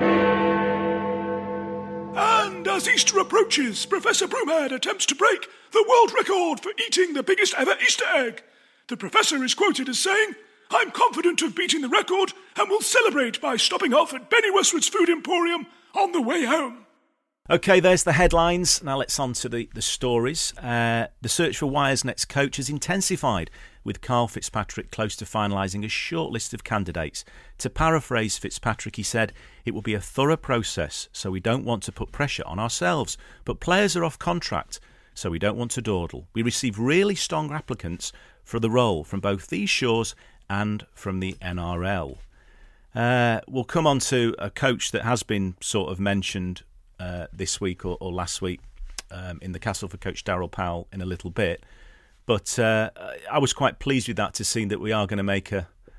And as Easter approaches, Professor Broomhead attempts to break the world record for eating the biggest ever Easter egg. The professor is quoted as saying, "I'm confident of beating the record and will celebrate by stopping off at Benny Westwood's Food Emporium on the way home." OK, there's the headlines. Now let's on to the, the stories. Uh, the search for Wire's next coach has intensified, with Carl Fitzpatrick close to finalising a short list of candidates. To paraphrase Fitzpatrick, he said, "It will be a thorough process, so we don't want to put pressure on ourselves. But players are off contract, so we don't want to dawdle. We receive really strong applicants for the role from both these shores and from the N R L. Uh, we'll come on to a coach that has been sort of mentioned uh, this week or, or last week um, in the Castleford coach Darrell Powell in a little bit. But uh, I was quite pleased with that, to see that we are going to make a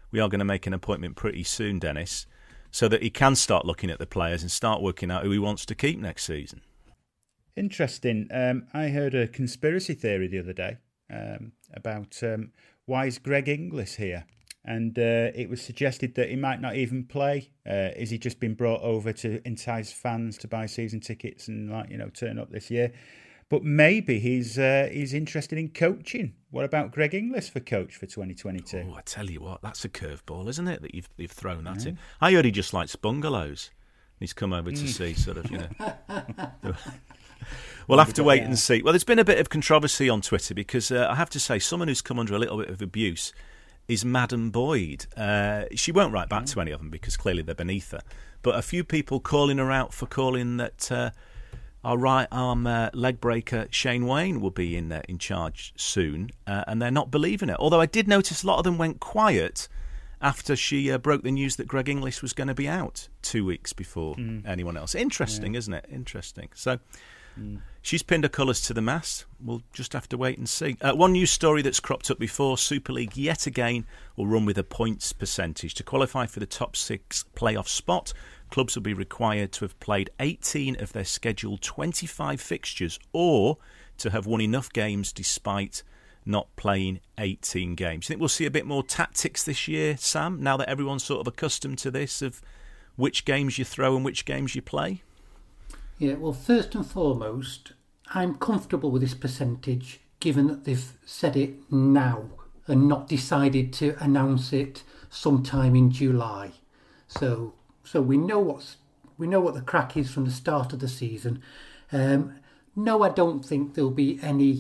we are going to make an appointment pretty soon, Dennis, so that he can start looking at the players and start working out who he wants to keep next season. Interesting. Um, I heard a conspiracy theory the other day um, about um, why is Greg Inglis here? And uh, it was suggested that he might not even play. Uh, is he just been brought over to entice fans to buy season tickets and, like, you know, turn up this year? But maybe he's uh, he's interested in coaching. What about Greg Inglis for coach for twenty twenty-two? Oh, I tell you what, that's a curveball, isn't it, that you've you've thrown at yeah. him? I heard he just likes bungalows. He's come over to mm. see sort of, you know. We'll have to wait and see. Well, there's been a bit of controversy on Twitter because uh, I have to say someone who's come under a little bit of abuse is Madam Boyd. Uh, she won't write back mm. to any of them because clearly they're beneath her. But a few people calling her out for calling that uh, our right arm uh, leg breaker Shane Wayne will be in uh, in charge soon, uh, and they're not believing it. Although I did notice a lot of them went quiet after she uh, broke the news that Greg Inglis was going to be out two weeks before mm. anyone else. Interesting, yeah. isn't it? Interesting. So mm. she's pinned her colours to the mast. We'll just have to wait and see. Uh, one news story that's cropped up before, Super League yet again will run with a points percentage. To qualify for the top six playoff spot, clubs will be required to have played eighteen of their scheduled twenty-five fixtures or to have won enough games despite not playing eighteen games. Do you think we'll see a bit more tactics this year, Sam, now that everyone's sort of accustomed to this, of which games you throw and which games you play? Yeah, well, first and foremost, I'm comfortable with this percentage given that they've said it now and not decided to announce it sometime in July. So so we know what's we know what the crack is from the start of the season. Um, no, I don't think there'll be any...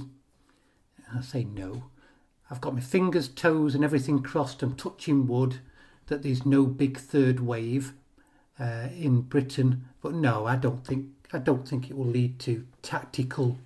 I say no. I've got my fingers, toes and everything crossed and touching wood that there's no big third wave uh, in Britain. But no, I don't think I don't think it will lead to tactical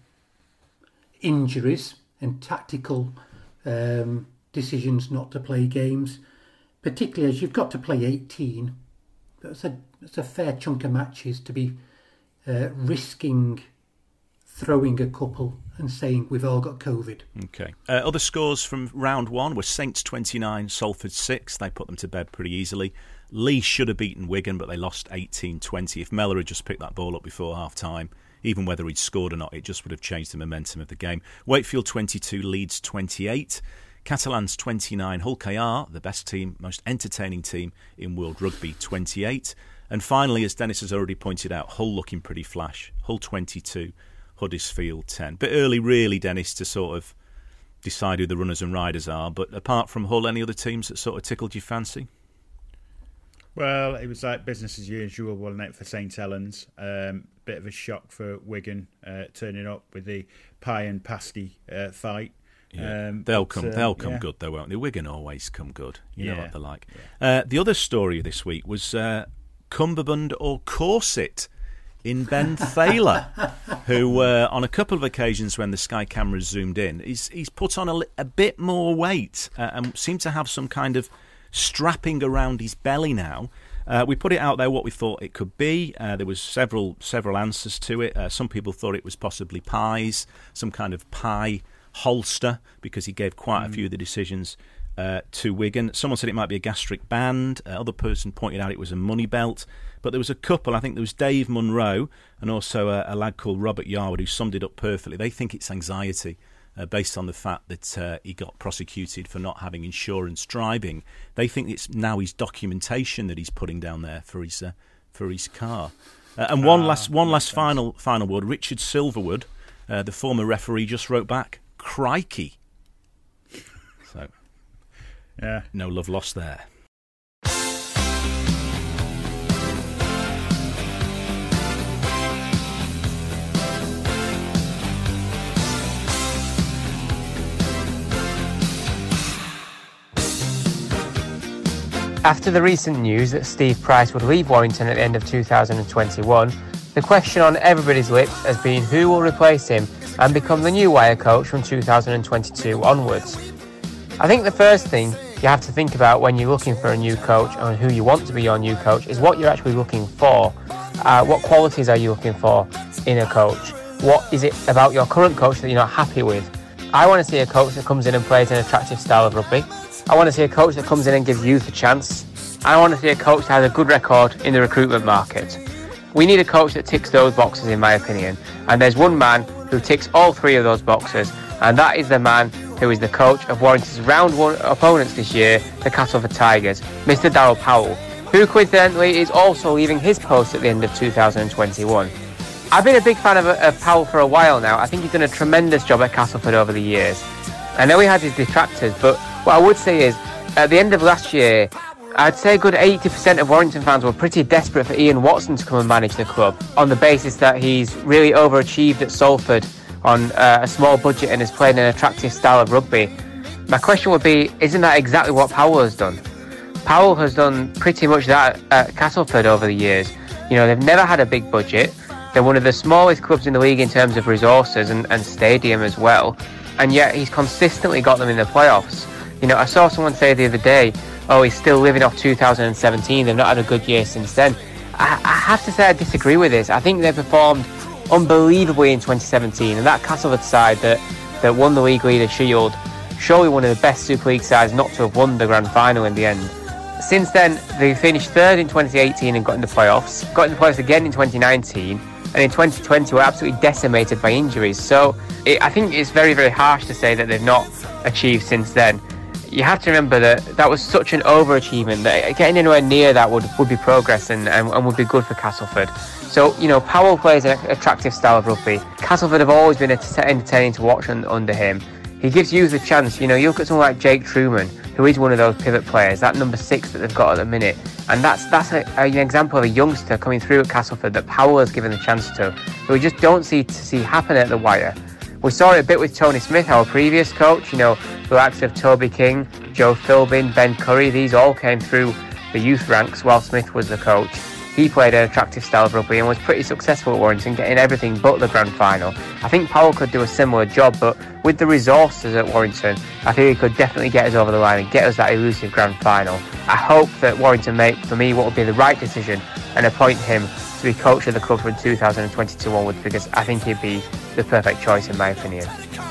injuries and tactical um, decisions not to play games, particularly as you've got to play eighteen. That's a, that's a fair chunk of matches to be uh, risking throwing a couple and saying we've all got COVID. Okay. Uh, other scores from round one were Saints twenty-nine, Salford six. They put them to bed pretty easily. Leigh should have beaten Wigan, but they lost eighteen twenty. If Mellor had just picked that ball up before half-time, even whether he'd scored or not, it just would have changed the momentum of the game. Wakefield twenty-two, Leeds twenty-eight. Catalans twenty-nine, Hull K R, the best team, most entertaining team in World Rugby, twenty-eight. And finally, as Dennis has already pointed out, Hull looking pretty flash. Hull twenty-two, Huddersfield ten. Bit early, really, Dennis, to sort of decide who the runners and riders are. But apart from Hull, any other teams that sort of tickled your fancy? Well, it was like business as usual, wasn't it, for Saint Helens? Um, bit of a shock for Wigan uh, turning up with the pie and pasty uh, fight. Yeah. Um, they'll come. Uh, they'll come yeah. good, though, won't they? Wigan always come good. You yeah. know what they're like. Yeah. Uh, the other story this week was uh, Cumberbund or Corset in Ben Thaler, who, uh, on a couple of occasions when the Sky cameras zoomed in, he's he's put on a, a bit more weight uh, and seemed to have some kind of strapping around his belly now. Uh, we put it out there what we thought it could be. Uh, there was several several answers to it. Uh, some people thought it was possibly pies, some kind of pie holster, because he gave quite mm. a few of the decisions uh, to Wigan. Someone said it might be a gastric band. Uh, other person pointed out it was a money belt. But there was a couple, I think there was Dave Munro and also a, a lad called Robert Yarwood who summed it up perfectly. They think it's anxiety uh, based on the fact that uh, he got prosecuted for not having insurance driving. They think it's now his documentation that he's putting down there for his uh, for his car. Uh, and one ah, last one last sense. final final word. Richard Silverwood, uh, the former referee, just wrote back, "Crikey." So, yeah, no love lost there. After the recent news that Steve Price would leave Warrington at the end of two thousand twenty-one, the question on everybody's lips has been who will replace him and become the new Wire coach from two thousand twenty-two onwards. I think the first thing you have to think about when you're looking for a new coach and who you want to be your new coach is what you're actually looking for. Uh, what qualities are you looking for in a coach? What is it about your current coach that you're not happy with? I want to see a coach that comes in and plays an attractive style of rugby. I want to see a coach that comes in and gives youth a chance. I want to see a coach that has a good record in the recruitment market. We need a coach that ticks those boxes, in my opinion. And there's one man who ticks all three of those boxes, and that is the man who is the coach of Warrington's round one opponents this year, the Castleford Tigers, Mister Darryl Powell, who coincidentally is also leaving his post at the end of two thousand twenty-one. I've been a big fan of, of Powell for a while now. I think he's done a tremendous job at Castleford over the years. I know he had his detractors, but what I would say is, at the end of last year, I'd say a good eighty percent of Warrington fans were pretty desperate for Ian Watson to come and manage the club, on the basis that he's really overachieved at Salford on uh, a small budget and has played an attractive style of rugby. My question would be, isn't that exactly what Powell has done? Powell has done pretty much that at Castleford over the years. You know, they've never had a big budget. They're one of the smallest clubs in the league in terms of resources and, and stadium as well. And yet he's consistently got them in the playoffs. You know, I saw someone say the other day, oh, he's still living off two thousand seventeen. They've not had a good year since then. I, I have to say I disagree with this. I think they performed unbelievably in twenty seventeen. And that Castleford side that, that won the League Leader Shield, surely one of the best Super League sides not to have won the Grand Final in the end. Since then, they finished third in twenty eighteen and got in the playoffs. Got in the playoffs again in twenty nineteen. And in twenty twenty were absolutely decimated by injuries. So it, I think it's very, very harsh to say that they've not achieved since then. You have to remember that that was such an overachievement that getting anywhere near that would, would be progress and, and, and would be good for Castleford. So, you know, Powell plays an attractive style of rugby. Castleford have always been entertaining to watch un, under him. He gives youth a chance. You know, you look at someone like Jake Truman, who is one of those pivot players, that number six that they've got at the minute. And that's that's a, an example of a youngster coming through at Castleford that Powell has given the chance to, that we just don't see to see happen at the Wire. We saw it a bit with Tony Smith, our previous coach. You know, the likes of Toby King, Joe Philbin, Ben Curry, these all came through the youth ranks while Smith was the coach. He played an attractive style of rugby and was pretty successful at Warrington, getting everything but the Grand Final. I think Powell could do a similar job, but with the resources at Warrington, I think he could definitely get us over the line and get us that elusive Grand Final. I hope that Warrington make, for me, what would be the right decision and appoint him to be coach of the club from two thousand twenty-two onwards, because I think he'd be the perfect choice in my opinion.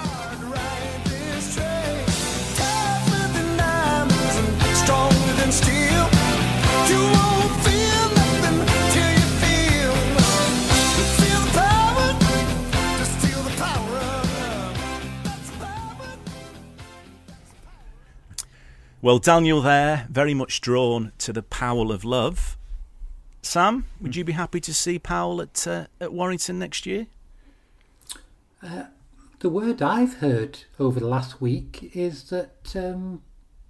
Well, Daniel there, very much drawn to the Powell of love. Sam, would you be happy to see Powell at uh, at Warrington next year? Uh, the word I've heard over the last week is that um,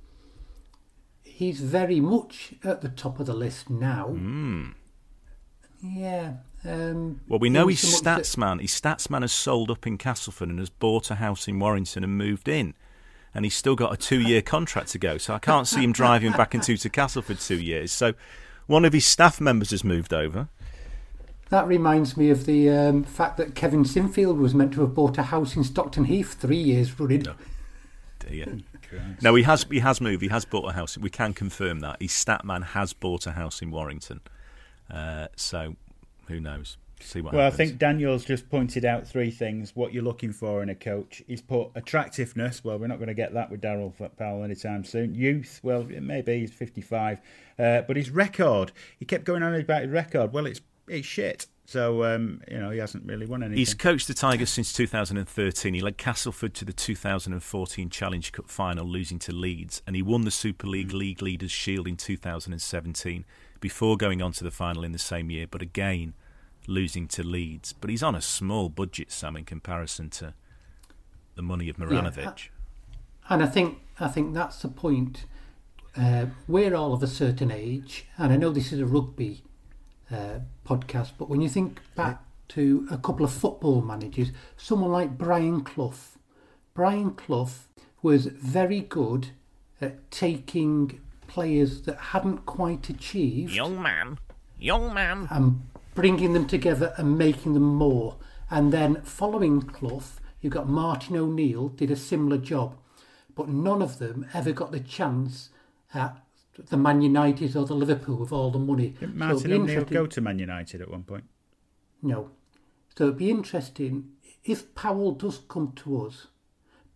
he's very much at the top of the list now. Mm. Yeah. Um, well, we know he's stats man. His stats man has sold up in Castleford and has bought a house in Warrington and moved in. And he's still got a two-year contract to go, so I can't see him driving back into to Castleford two years. So one of his staff members has moved over. That reminds me of the um, fact that Kevin Sinfield was meant to have bought a house in Stockton Heath three years running. No, dear. No, he has. He has moved. He has bought a house. We can confirm that his stat man has bought a house in Warrington. Uh, so who knows? See what well, happens. I think Daniel's just pointed out three things, what you're looking for in a coach. He's put attractiveness. Well, we're not going to get that with Darryl Powell anytime soon. Youth, well, maybe he's fifty-five. Uh, but his record, he kept going on about his record. Well, it's it's shit. So, um, you know, he hasn't really won anything. He's coached the Tigers since two thousand thirteen. He led Castleford to the two thousand fourteen Challenge Cup final, losing to Leeds. And he won the Super League mm. League Leaders Shield in two thousand seventeen before going on to the final in the same year. But again, losing to Leeds. But he's on a small budget, Sam, in comparison to the money of Maranovic. Yeah, and I think I think that's the point. Uh, we're all of a certain age, and I know this is a rugby uh, podcast, but when you think back to a couple of football managers, someone like Brian Clough. Brian Clough was very good at taking players that hadn't quite achieved... Young man, young man... and bringing them together and making them more. And then following Clough, you've got Martin O'Neill, did a similar job. But none of them ever got the chance at the Man United or the Liverpool with all the money. Did Martin so O'Neill go to Man United at one point? No. So it'd be interesting, if Powell does come to us,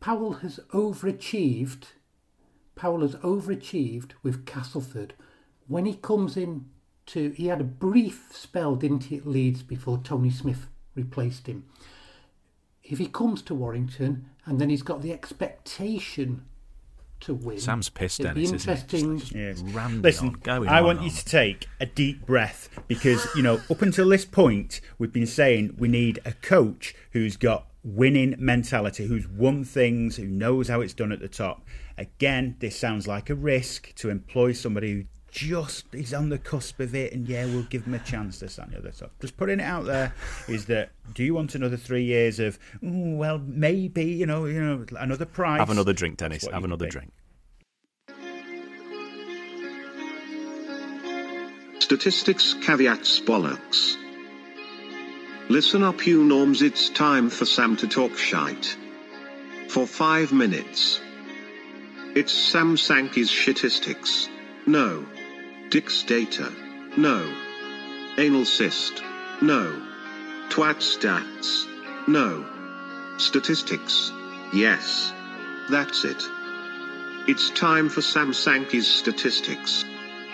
Powell has overachieved. Powell has overachieved with Castleford. When he comes in to, he had a brief spell, didn't he, at Leeds before Tony Smith replaced him. If he comes to Warrington and then he's got the expectation to win, Sam's pissed, it'd Dennis, be interesting. Isn't it? Just yes. Listen, on, going I on want on. you to take a deep breath because, you know, up until this point, we've been saying we need a coach who's got winning mentality, who's won things, who knows how it's done at the top. Again, this sounds like a risk to employ somebody who just is on the cusp of it, and yeah, we'll give him a chance, this and the other stuff. Just putting it out there is that, do you want another three years of, ooh, well, maybe, you know, you know, another prize? Have another drink, Dennis. Have another drink. Statistics, caveats, bollocks. Listen up, you norms, it's time for Sam to talk shite. For five minutes. It's Sam Sankey's shitistics. No. Dick's data. No. Anal cyst. No. Twat stats. No. Statistics. Yes. That's it. It's time for Sam Sankey's statistics.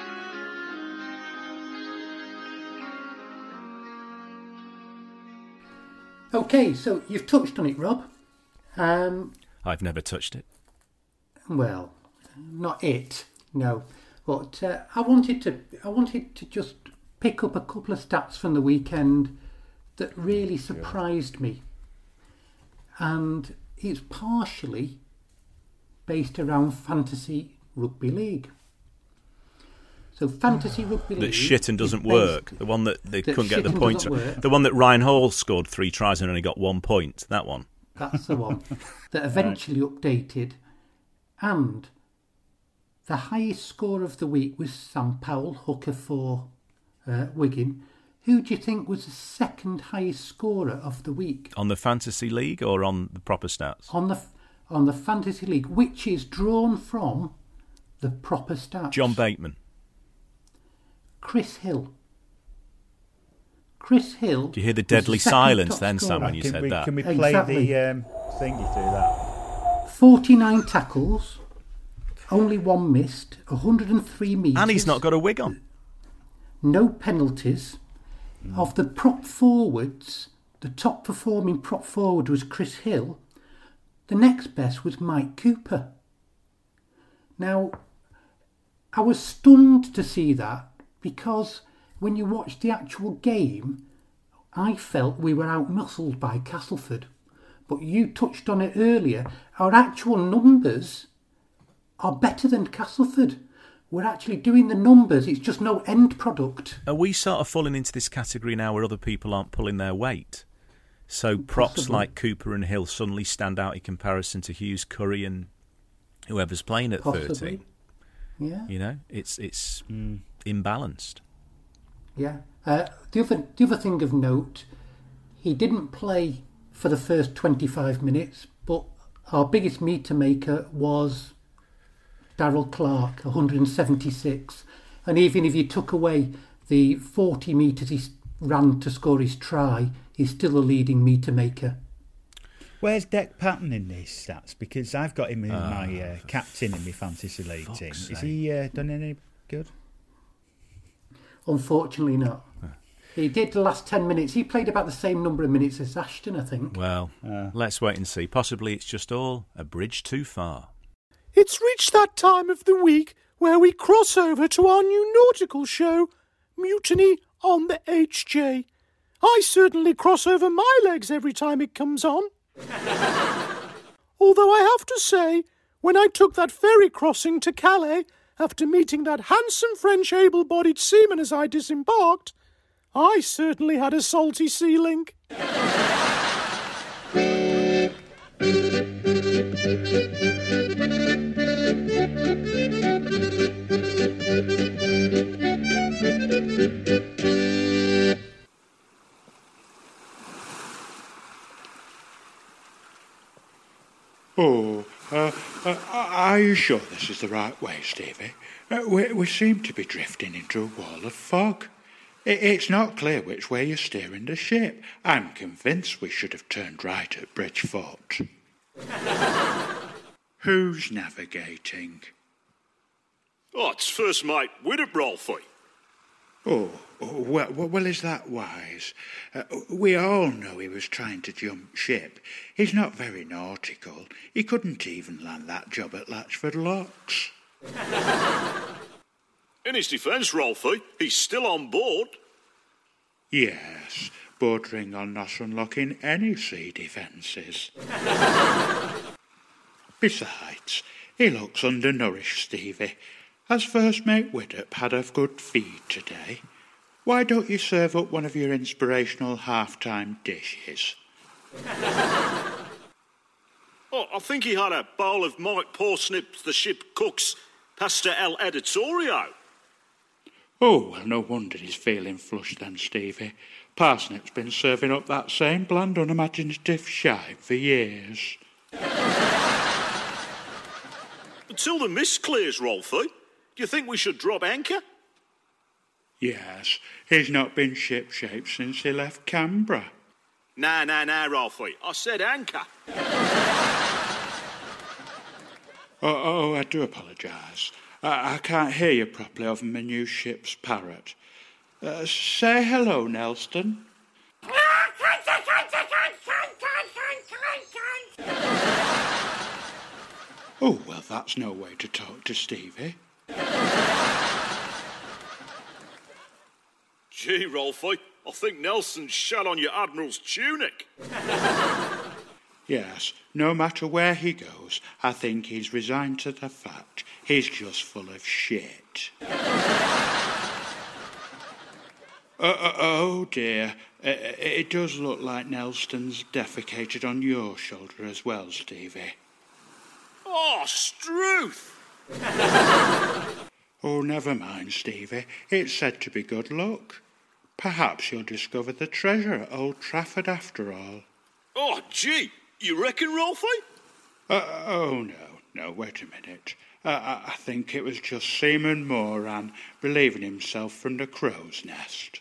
Okay, so you've touched on it, Rob. Um, I've never touched it. Well, not it, no. But uh, I wanted to, I wanted to just pick up a couple of stats from the weekend that really surprised me, and it's partially based around fantasy rugby league. So fantasy rugby league that shit and doesn't work. The one that they that couldn't get the shit points. and doesn't work. The one that Ryan Hall scored three tries and only got one point. That one. That's the one that eventually updated, and the highest score of the week was Sam Powell, hooker for uh, Wigan. Who do you think was the second highest scorer of the week? On the fantasy league or on the proper stats? On the on the fantasy league, which is drawn from the proper stats. John Bateman. Chris Hill. Chris Hill. Do you hear the deadly the silence then, scorer. Sam, when you can said we, that? Can we play Exactly. the um, thing you do that? forty-nine tackles, only one missed, one hundred three metres. And he's not got a wig on. No penalties. Mm. Of the prop forwards, the top performing prop forward was Chris Hill. The next best was Mike Cooper. Now, I was stunned to see that, because when you watch the actual game, I felt we were out-muscled by Castleford. But you touched on it earlier. Our actual numbers are better than Castleford. We're actually doing the numbers. It's just no end product. Are we sort of falling into this category now where other people aren't pulling their weight? So props Possibly. like Cooper and Hill suddenly stand out in comparison to Hughes, Curry and whoever's playing at Possibly. thirty. Yeah. You know, it's it's mm. imbalanced. Yeah. Uh, the other the other thing of note, he didn't play for the first twenty-five minutes, but our biggest meter maker was Darryl Clark, one hundred seventy-six. And even if you took away the forty metres he ran to score his try, he's still a leading meter maker. Where's Dec Patton in these stats? Because I've got him in Oh, my uh, captain in my fantasy league team. sake. Is he uh, done any good? Unfortunately not. He did the last ten minutes. He played about the same number of minutes as Ashton, I think. Well, Uh. let's wait and see. Possibly it's just all a bridge too far. It's reached that time of the week where we cross over to our new nautical show, Mutiny on the H J. I certainly cross over my legs every time it comes on. Although I have to say, when I took that ferry crossing to Calais, after meeting that handsome French able-bodied seaman as I disembarked, I certainly had a salty sea link. Oh, uh, uh, are you sure this is the right way, Stevie? Uh, we, we seem to be drifting into a wall of fog. It, it's not clear which way you're steering the ship. I'm convinced we should have turned right at Bridgefort. Who's navigating? Oh, it's first mate Widdop, Rolfie. Oh, oh well, well, is that wise? Uh, we all know he was trying to jump ship. He's not very nautical. He couldn't even land that job at Latchford Locks. In his defence, Rolfie, he's still on board. Yes, bordering on not unlocking any sea defences. Besides, he looks undernourished, Stevie. Has First Mate Widdop had a good feed today? Why don't you serve up one of your inspirational half-time dishes? Oh, I think he had a bowl of Mike Parsnips, the ship cook's pasta el editorio. Oh, well, no wonder he's feeling flushed then, Stevie. Parsnip's been serving up that same bland, unimaginative shite for years. Until the mist clears, Rolfie, do you think we should drop anchor? Yes, he's not been ship-shape since he left Canberra. Nah, nah, nah, Rolfie. I said anchor. Oh, oh, I do apologise. I, I can't hear you properly over my new ship's parrot. Uh, say hello, Nelston. Oh, well, that's no way to talk to Stevie. Gee, Rolfie, I think Nelson's shat on your Admiral's tunic. Yes, no matter where he goes, I think he's resigned to the fact he's just full of shit. uh, uh, oh dear, uh, it does look like Nelston's defecated on your shoulder as well, Stevie. Oh, Struth! Oh, never mind, Stevie. It's said to be good luck. Perhaps you'll discover the treasure at Old Trafford after all. Oh, gee, you reckon, Rolfie? Uh, oh, no, no, wait a minute. Uh, I, I think it was just Seaman Moran relieving himself from the crow's nest.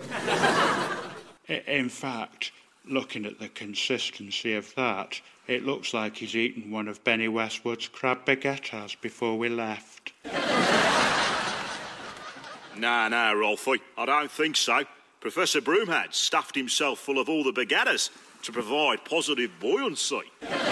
In fact, looking at the consistency of that, it looks like he's eaten one of Benny Westwood's crab baguettes before we left. Nah, nah, Rolfie, I don't think so. Professor Broomhead stuffed himself full of all the baguettes to provide positive buoyancy.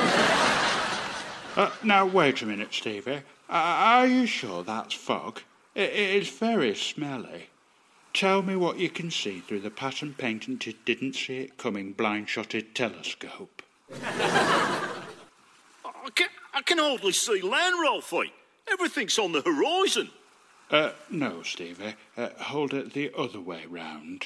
Uh, now, wait a minute, Stevie. Uh, are you sure that's fog? It, it's very smelly. Tell me what you can see through the patent-patented didn't-see-it-coming blind-shotted telescope. I can, I can hardly see land, Rolfie. Everything's on the horizon. Uh, no, Stevie. Uh, hold it the other way round.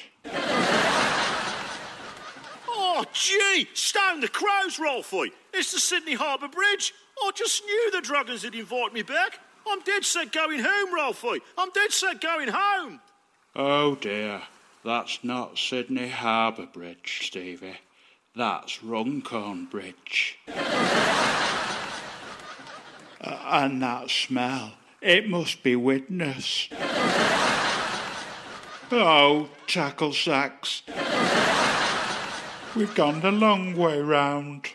Oh, gee! Stone the crows, Rolfie! It's the Sydney Harbour Bridge! I just knew the Dragons would invite me back. I'm dead set going home, Rolfie. I'm dead set going home. Oh, dear. That's not Sydney Harbour Bridge, Stevie. That's Runcorn Bridge. uh, and that smell. It must be Widnes. Oh, tackle sacks. We've gone the long way round.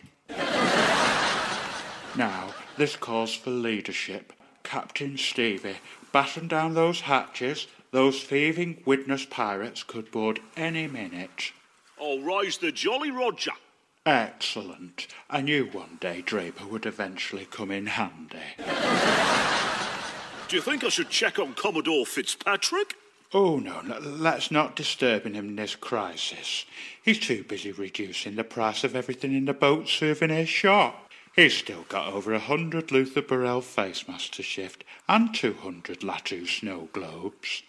Now, this calls for leadership. Captain Stevie, batten down those hatches. Those thieving Widnes pirates could board any minute. I'll raise the Jolly Roger. Excellent. I knew one day Draper would eventually come in handy. Do you think I should check on Commodore Fitzpatrick? Oh, no, no, let's not disturb him in this crisis. He's too busy reducing the price of everything in the boat souvenir shop. He's still got over a hundred Luther Burrell face masks to shift and two hundred Latu snow globes.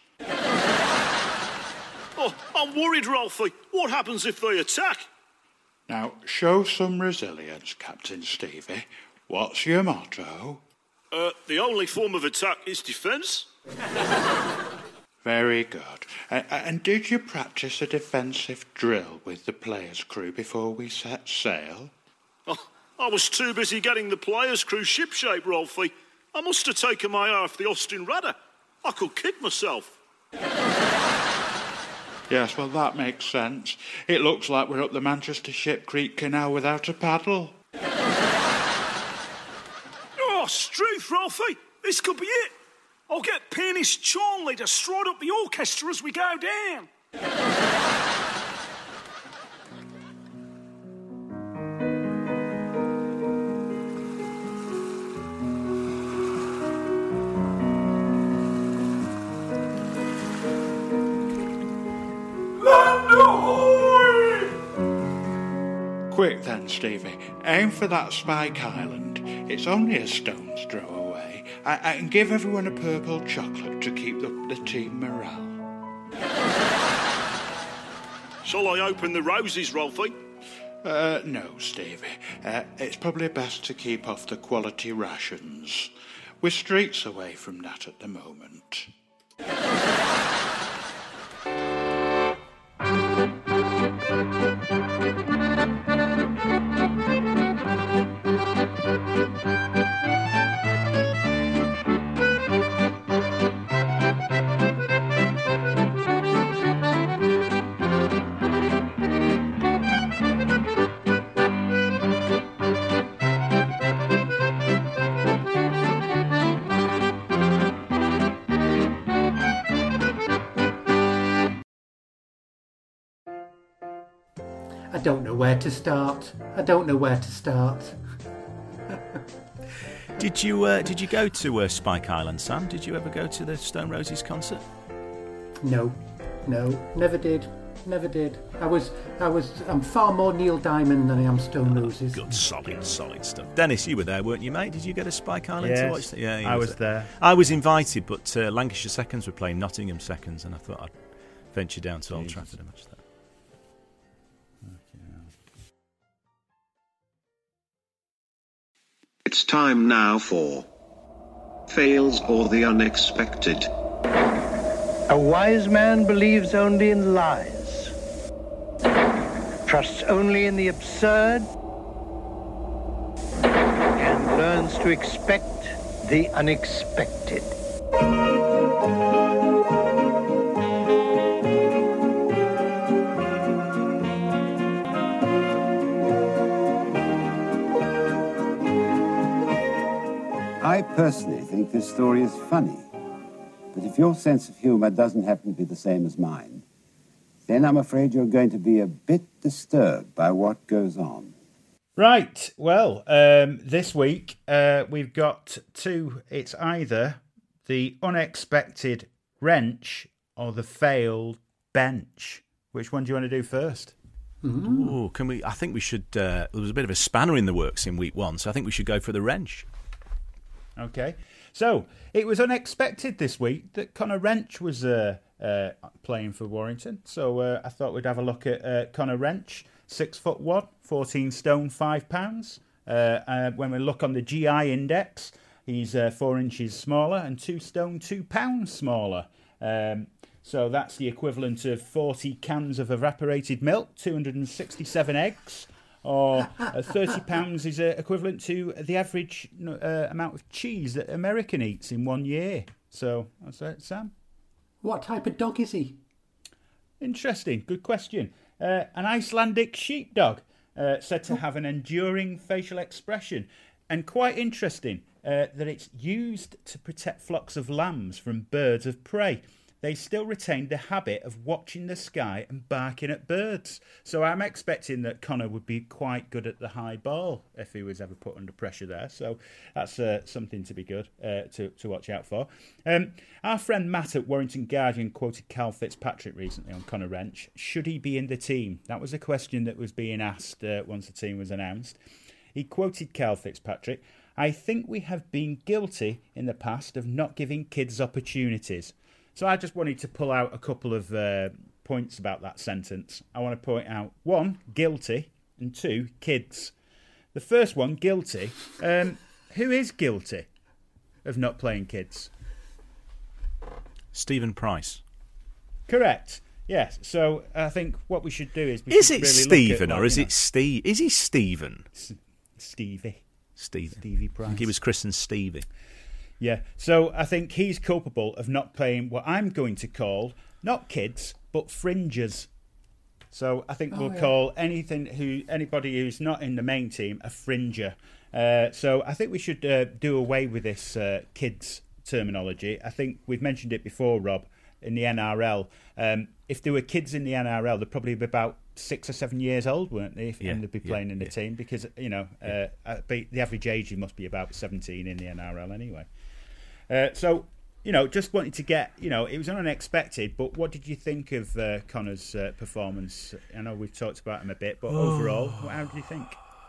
Oh, I'm worried, Rolfie. What happens if they attack? Now, show some resilience, Captain Stevie. What's your motto? Uh, the only form of attack is defence. Very good. Uh, and did you practice a defensive drill with the players' crew before we set sail? Oh, I was too busy getting the players' crew shipshape, Rolfie. I must have taken my eye off the Austin rudder. I could kick myself. Yes, well, that makes sense. It looks like we're up the Manchester Ship Creek Canal without a paddle. Struth, Ralphie. This could be it. I'll get pianist Charlie to stride up the orchestra as we go down. Quick then, Stevie. Aim for that Spike Island. It's only a stone's throw away. I, I can give everyone a purple chocolate to keep up the team morale. Shall I open the roses, Rolfie? Uh, no, Stevie. Uh, it's probably best to keep off the quality rations. We're streets away from that at the moment. I don't know where to start. I don't know where to start. Did you uh, did you go to uh, Spike Island, Sam? Did you ever go to the Stone Roses concert? No, no, never did, never did. I was, I was, I'm far more Neil Diamond than I am Stone Roses. Good, solid, solid stuff. Dennis, you were there, weren't you, mate? Did you go to Spike Island yes, to watch that? Yeah, I was there. there. I was invited, but uh, Lancashire Seconds were playing Nottingham Seconds, and I thought I'd venture down to Old Jesus. Trafford and watch that. It's time now for Fails or the Unexpected. A wise man believes only in lies, trusts only in the absurd, and learns to expect the unexpected. I personally think this story is funny, but if your sense of humour doesn't happen to be the same as mine, then I'm afraid you're going to be a bit disturbed by what goes on. Right, well, um, this week uh, we've got two. It's either the unexpected wrench or the failed bench. Which one do you want to do first? Ooh, can we? I think we should. Uh, there was a bit of a spanner in the works in week one, so I think we should go for the wrench. Okay, so it was unexpected this week that Conor Wrench was uh, uh, playing for Warrington. So uh, I thought we'd have a look at uh, Conor Wrench, six foot one, fourteen stone, five pounds. Uh, uh, when we look on the G I index, he's uh, four inches smaller and two stone, two pounds smaller. Um, so that's the equivalent of forty cans of evaporated milk, two hundred sixty-seven eggs. Or uh, thirty pounds is uh, equivalent to the average uh, amount of cheese that American eats in one year. So, that's it, Sam. What type of dog is he? Interesting, good question. Uh, an Icelandic sheepdog, uh, said to have an enduring facial expression. And quite interesting uh, that it's used to protect flocks of lambs from birds of prey. They still retain the habit of watching the sky and barking at birds. So I'm expecting that Conor would be quite good at the high ball if he was ever put under pressure there. So that's uh, something to be good, uh, to, to watch out for. Um, our friend Matt at Warrington Guardian quoted Cal Fitzpatrick recently on Conor Wrench. Should he be in the team? That was a question that was being asked uh, once the team was announced. He quoted Cal Fitzpatrick, "I think we have been guilty in the past of not giving kids opportunities." So I just wanted to pull out a couple of uh, points about that sentence. I want to point out, one, guilty, and two, kids. The first one, guilty. Um, who is guilty of not playing kids? Stephen Price. Correct. Yes. So I think what we should do is... We is it really Stephen what, or is you know, it Steve? Is he Stephen? S- Stevie. Stevie. Stevie Price. I think he was christened Stevie. Yeah, so I think he's culpable of not playing what I'm going to call, not kids, but fringers. So I think Oh, we'll yeah. call anything who anybody who's not in the main team a fringer. Uh, so I think we should uh, do away with this uh, kids terminology. I think we've mentioned it before, Rob, in the N R L. Um, if there were kids in the N R L, they'd probably be about six or seven years old, weren't they? If, yeah, and they'd be playing yeah, in the yeah. team because, you know, yeah. uh, the average age must be about seventeen in the N R L anyway. Uh, so, you know, just wanted to get, you know, it was unexpected, but what did you think of uh, Connor's uh, performance? I know we've talked about him a bit, but oh. overall, how do you think?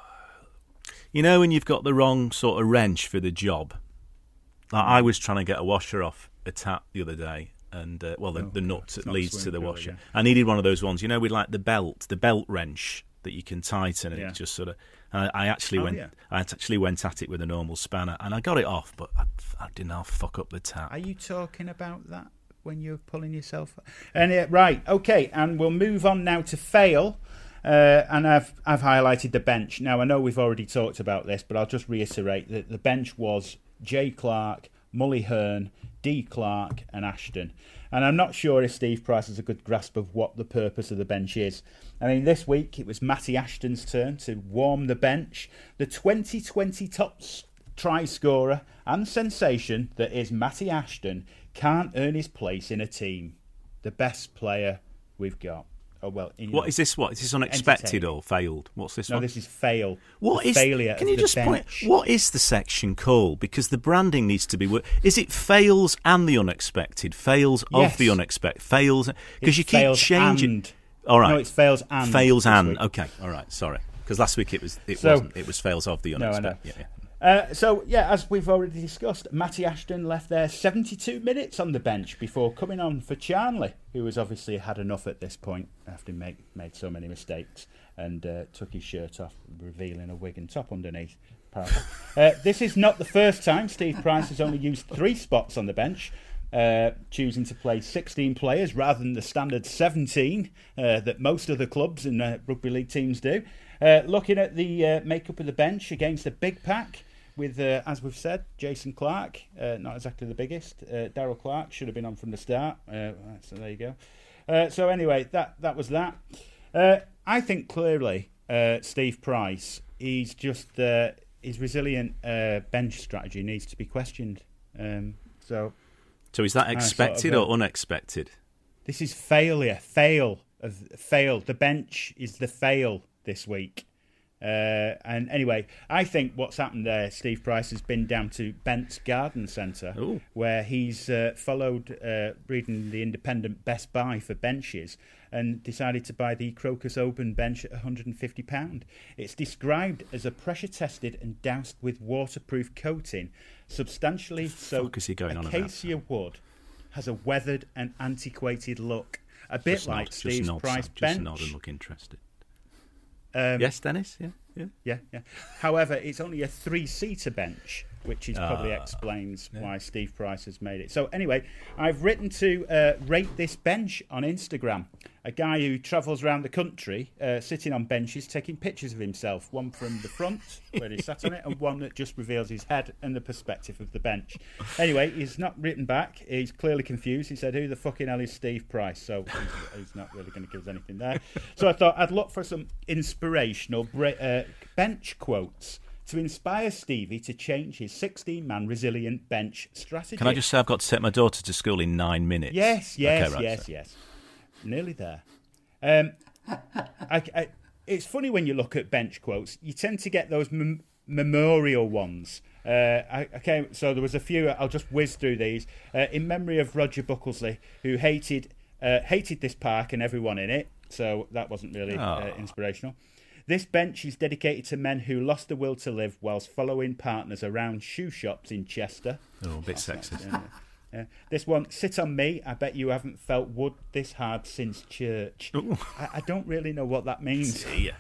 You know, when you've got the wrong sort of wrench for the job. Like I was trying to get a washer off a tap the other day, and uh, well, the, oh, the nut that leads to the washer. Yeah. I needed one of those ones, you know, with like the belt, the belt wrench that you can tighten, and yeah. it just sort of. And I, I actually oh, went, yeah. I actually went at it with a normal spanner, and I got it off, but I, I didn't half fuck up the tap. Are you talking about that when you're pulling yourself? And uh, right, okay, and we'll move on now to fail. Uh, and I've I've highlighted the bench. Now I know we've already talked about this, but I'll just reiterate that the bench was Jay Clark, Mully Hearn, D. Clark and Ashton. And I'm not sure if Steve Price has a good grasp of what the purpose of the bench is. I mean, this week it was Matty Ashton's turn to warm the bench. The twenty twenty top try scorer and sensation that is Matty Ashton can't earn his place in a team. The best player we've got. Oh well. What is this? What is this? Unexpected or failed? What's this? No, one? this is fail. What the is failure? Can you of just the point? bench. What is the section called? Because the branding needs to be. Is it fails and the unexpected? Fails yes. of the unexpected. Fails because you keep changing. And. All right. No, it's fails and. Fails and. Okay. All right. Sorry. Because last week it was. It so, wasn't. It was fails of the unexpected. No, I know. Yeah, yeah. Uh, so, yeah, as we've already discussed, Matty Ashton left there seventy-two minutes on the bench before coming on for Charnley, who has obviously had enough at this point after make, made so many mistakes, and uh, took his shirt off, revealing a wig and top underneath. uh, this is not the first time Steve Price has only used three spots on the bench, uh, choosing to play sixteen players rather than the standard seventeen uh, that most other clubs and uh, rugby league teams do. Uh, looking at the uh, makeup of the bench against a big pack, with, uh, as we've said, Jason Clark, uh, not exactly the biggest. Uh, Darryl Clark should have been on from the start. Uh, so there you go. Uh, so anyway, that that was that. Uh, I think clearly uh, Steve Price, he's just uh, his resilient uh, bench strategy needs to be questioned. Um, so, so is that expected sort of, uh, or unexpected? This is failure. Fail of fail. The bench is the fail this week. Uh, and anyway, I think what's happened there, Steve Price has been down to Bent's Garden Centre, Ooh. where he's uh, followed uh, reading the independent Best Buy for benches and decided to buy the Crocus Open bench at one hundred fifty pounds. It's described as a pressure-tested and doused with waterproof coating, substantially so acacia wood has a weathered and antiquated look, a bit just like nod, Steve's nod, Price just bench. Just nod and look interested. Um, yes, Dennis. Yeah, yeah, yeah, yeah. However, it's only a three-seater bench, which is probably uh, explains yeah. why Steve Price has made it. So anyway, I've written to uh, rate this bench on Instagram. A guy who travels around the country, uh, sitting on benches, taking pictures of himself. One from the front, where he sat on it, and one that just reveals his head and the perspective of the bench. Anyway, he's not written back. He's clearly confused. He said, "Who the fucking hell is Steve Price?" So he's, he's not really going to give us anything there. So I thought I'd look for some inspirational uh, bench quotes to inspire Stevie to change his sixteen-man resilient bench strategy. Can I just say I've got to take my daughter to school in nine minutes? Yes, yes, okay, right, yes, so. yes. Nearly there. Um, I, I, it's funny when you look at bench quotes, you tend to get those mem- memorial ones. Uh, I, okay, so there was a few. I'll just whiz through these. Uh, in memory of Roger Bucklesby, who hated uh, hated this park and everyone in it. So that wasn't really oh. uh, inspirational. This bench is dedicated to men who lost the will to live whilst following partners around shoe shops in Chester. Oh, a bit sexist. Yeah. Yeah. This one, sit on me. I bet you haven't felt wood this hard since church. I, I don't really know what that means. See ya.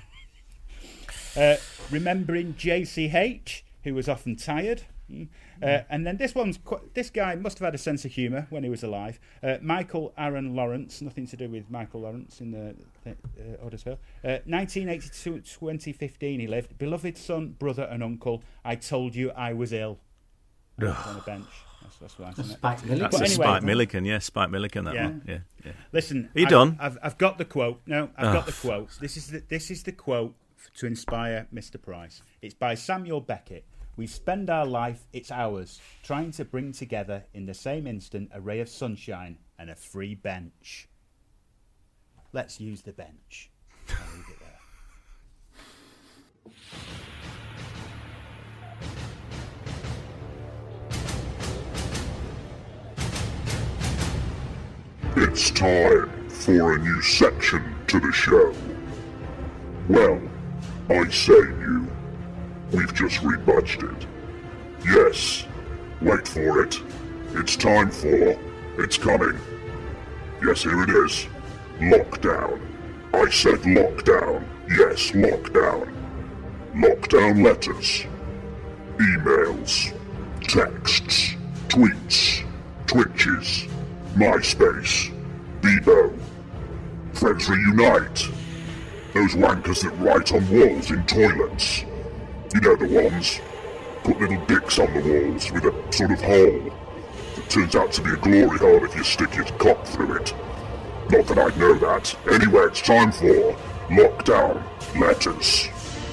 Uh, remembering J C H, who was often tired. Uh, and then this one's quite, this guy must have had a sense of humour when he was alive. Uh, Michael Aaron Lawrence, nothing to do with Michael Lawrence in the uh, Huddersfield. Uh, nineteen eighty-two to twenty fifteen he lived. Beloved son, brother and uncle, I told you I was ill. On a bench. That's, that's right. Isn't Spike it? Milligan. That's anyway, a Spike Milligan, yeah, Spike Milligan. That yeah. one, yeah, yeah. Listen, are you I've, done? I've, I've got the quote. No, I've oh, got the quote. This is the this is the quote to inspire Mister Price. It's by Samuel Beckett. We spend our life, it's ours, trying to bring together in the same instant a ray of sunshine and a free bench. Let's use the bench. I'll leave it there. It's time for a new section to the show. Well, I say new. We've just rebudgeted. Yes, wait for it. It's time for... It's coming. Yes, here it is. Lockdown. I said lockdown. Yes, lockdown. Lockdown letters. Emails. Texts. Tweets. Twitches. MySpace. Bebo. Friends reunite. Those wankers that write on walls in toilets. You know the ones. Put little dicks on the walls with a sort of hole that turns out to be a glory hole if you stick your cock through it. Not that I'd know that. Anyway, it's time for Lockdown Letters.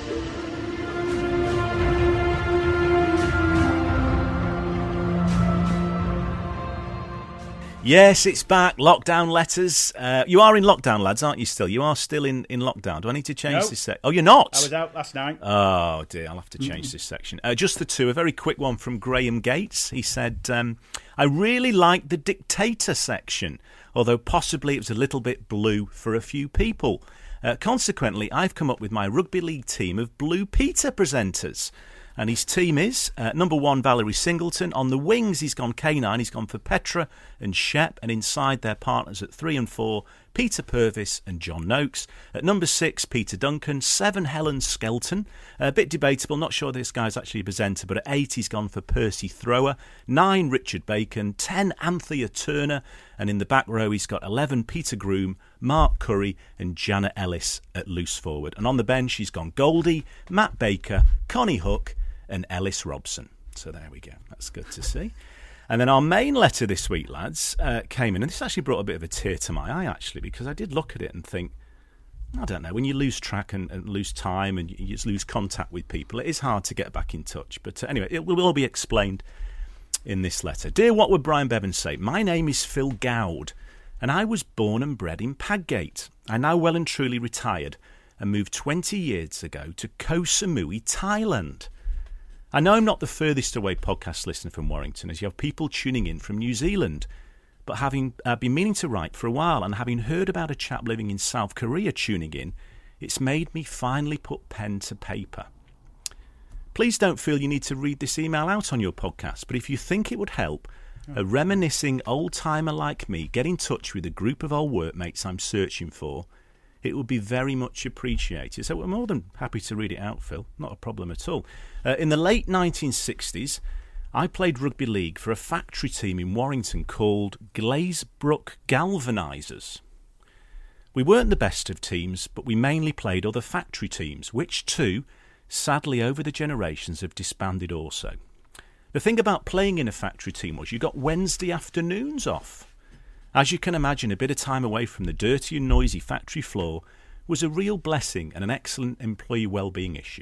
Yes, it's back. Lockdown letters. Uh, you are in lockdown, lads, aren't you still? You are still in, in lockdown. Do I need to change no. this section? Oh, you're not? I was out last night. Oh, dear. I'll have to change mm-hmm. this section. Uh, just the two. A very quick one from Graham Gates. He said, um, I really liked the dictator section, although possibly it was a little bit blue for a few people. Uh, consequently, I've come up with my rugby league team of Blue Peter presenters. And his team is, uh, number one, Valerie Singleton. On the wings, he's gone K nine. He's gone for Petra and Shep. And inside their partners at three and four, Peter Purvis and John Noakes. At number six, Peter Duncan. Seven, Helen Skelton. A bit debatable. Not sure this guy's actually a presenter. But at eight, he's gone for Percy Thrower. Nine, Richard Bacon. Ten, Anthea Turner. And in the back row, he's got eleven, Peter Groom, Mark Curry and Janet Ellis at loose forward. And on the bench, he's gone Goldie, Matt Baker, Connie Hook, and Ellis Robson. So there we go. That's good to see. And then our main letter this week, lads, uh, came in. And this actually brought a bit of a tear to my eye, actually, because I did look at it and think, I don't know, when you lose track and, and lose time and you just lose contact with people, it is hard to get back in touch. But uh, anyway, it will all be explained in this letter. Dear What Would Brian Bevan Say? My name is Phil Gowd, and I was born and bred in Padgate. I now well and truly retired and moved twenty years ago to Koh Samui, Thailand. I know I'm not the furthest away podcast listener from Warrington, as you have people tuning in from New Zealand, but having uh, been meaning to write for a while and having heard about a chap living in South Korea tuning in, it's made me finally put pen to paper. Please don't feel you need to read this email out on your podcast, but if you think it would help a reminiscing old-timer like me get in touch with a group of old workmates I'm searching for, it would be very much appreciated. So we're more than happy to read it out, Phil. Not a problem at all. Uh, in the late nineteen sixties, I played rugby league for a factory team in Warrington called Glazebrook Galvanisers. We weren't the best of teams, but we mainly played other factory teams, which too, sadly over the generations, have disbanded also. The thing about playing in a factory team was you got Wednesday afternoons off. As you can imagine, a bit of time away from the dirty and noisy factory floor was a real blessing and an excellent employee well-being issue.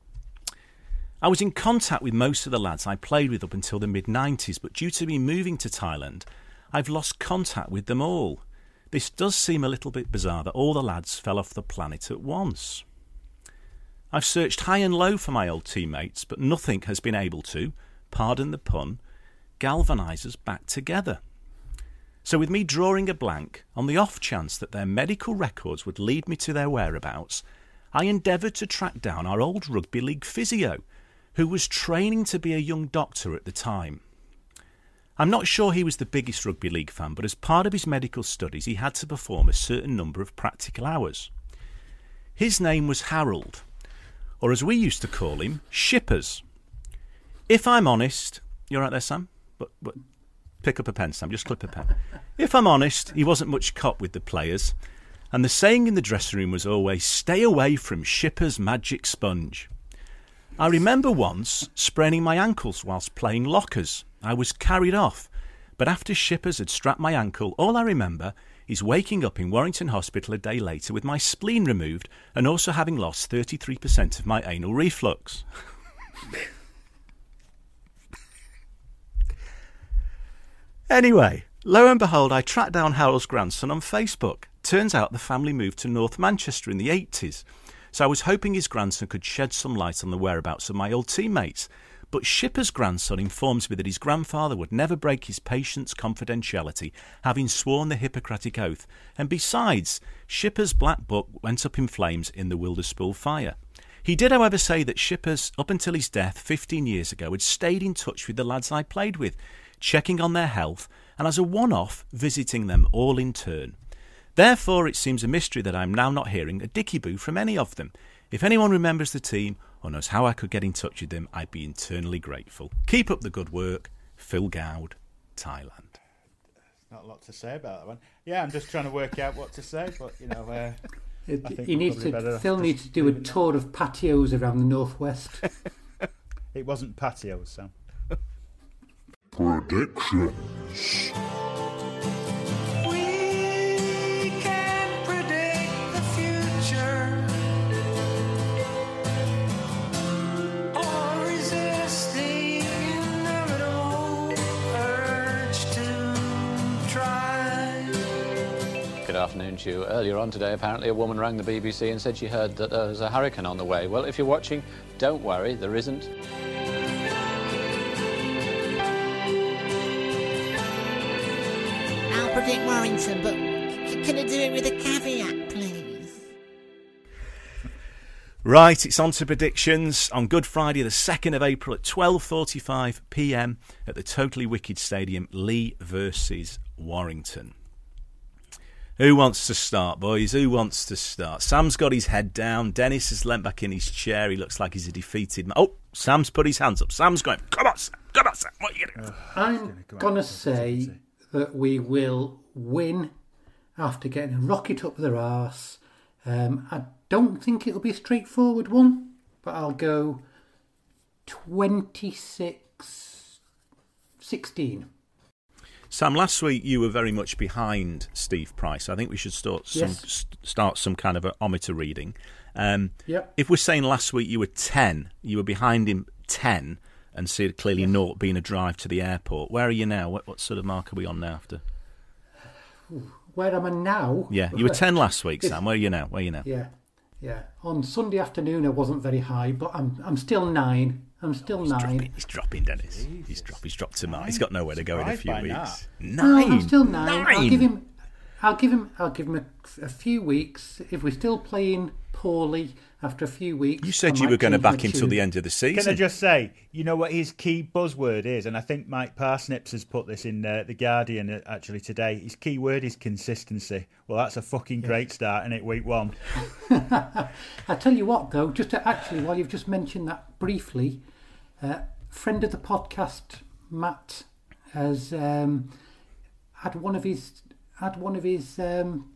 I was in contact with most of the lads I played with up until the mid nineties, but due to me moving to Thailand, I've lost contact with them all. This does seem a little bit bizarre that all the lads fell off the planet at once. I've searched high and low for my old teammates, but nothing has been able to, pardon the pun, galvanise us back together. So with me drawing a blank, on the off chance that their medical records would lead me to their whereabouts, I endeavoured to track down our old rugby league physio, who was training to be a young doctor at the time. I'm not sure he was the biggest rugby league fan, but as part of his medical studies he had to perform a certain number of practical hours. His name was Harold, or as we used to call him, Shippers. If I'm honest... You're right there, Sam? But, but pick up a pen, Sam. Just clip a pen. If I'm honest, he wasn't much cop with the players, and the saying in the dressing room was always, stay away from Shipper's magic sponge. I remember once spraining my ankles whilst playing lockers. I was carried off, but after Shippers had strapped my ankle, all I remember is waking up in Warrington Hospital a day later with my spleen removed and also having lost thirty-three percent of my anal reflux. Anyway, lo and behold, I tracked down Harold's grandson on Facebook. Turns out the family moved to North Manchester in the eighties, so I was hoping his grandson could shed some light on the whereabouts of my old teammates. But Shipper's grandson informs me that his grandfather would never break his patient's confidentiality, having sworn the Hippocratic Oath, and besides, Shipper's black book went up in flames in the Wilderspool fire. He did, however, say that Shipper's, up until his death fifteen years ago, had stayed in touch with the lads I played with, checking on their health, and as a one-off, visiting them all in turn. Therefore, it seems a mystery that I am now not hearing a dicky-boo from any of them. If anyone remembers the team or knows how I could get in touch with them, I'd be eternally grateful. Keep up the good work. Phil Gowd, Thailand. Not a lot to say about that one. Yeah, I'm just trying to work out what to say, but, you know... Uh, it, I think he needs to, Phil needs to do a tour of patios around the northwest. It wasn't patios, Sam. Predictions. We can predict the future, or resist the inevitable urge to try. Good afternoon to you. Earlier on today, apparently a woman rang the B B C and said she heard that there was a hurricane on the way. Well, if you're watching, don't worry, there isn't. Predict Warrington, but can I do it with a caveat, please? Right, it's on to predictions on Good Friday, the second of April at twelve forty-five p m at the Totally Wicked Stadium, Leigh versus Warrington. Who wants to start, boys? Who wants to start? Sam's got his head down. Dennis has leant back in his chair. He looks like he's a defeated man. Oh, Sam's put his hands up. Sam's going, come on, Sam. Come on, Sam. What are you going to do? I'm going to say that we will win after getting a rocket up their arse. Um, I don't think it'll be a straightforward one, but I'll go twenty-six sixteen. Sam, last week you were very much behind Steve Price. I think we should start some Yes. st- start some kind of a ometer reading. Um, Yep. If we're saying last week you were ten, you were behind him ten, and see clearly naught being a drive to the airport. Where are you now? What, what sort of mark are we on now after? Where am I now? Yeah, you were ten last week, Sam. Where are you now? Where are you now? Yeah, yeah. On Sunday afternoon, I wasn't very high, but I'm I'm still nine. I'm still he's nine. Dropping, he's dropping, Dennis. He's dropped. He's dropped to nine. He's got nowhere to go in a few Surprised by weeks. that. Nine. No, I'm still nine. Nine. I'll give him. I'll give him. I'll give him a, a few weeks. If we're still playing poorly after a few weeks, You said I you might were going to change my back him till tune. the end of the season. Can I just say, you know what his key buzzword is? And I think Mike Parsnips has put this in uh, The Guardian uh, actually today. His key word is consistency. Well, that's a fucking great start, isn't it, week one? I tell you what, though, just to actually, while you've just mentioned that briefly, uh, friend of the podcast, Matt, has um, had one of his had one of his um,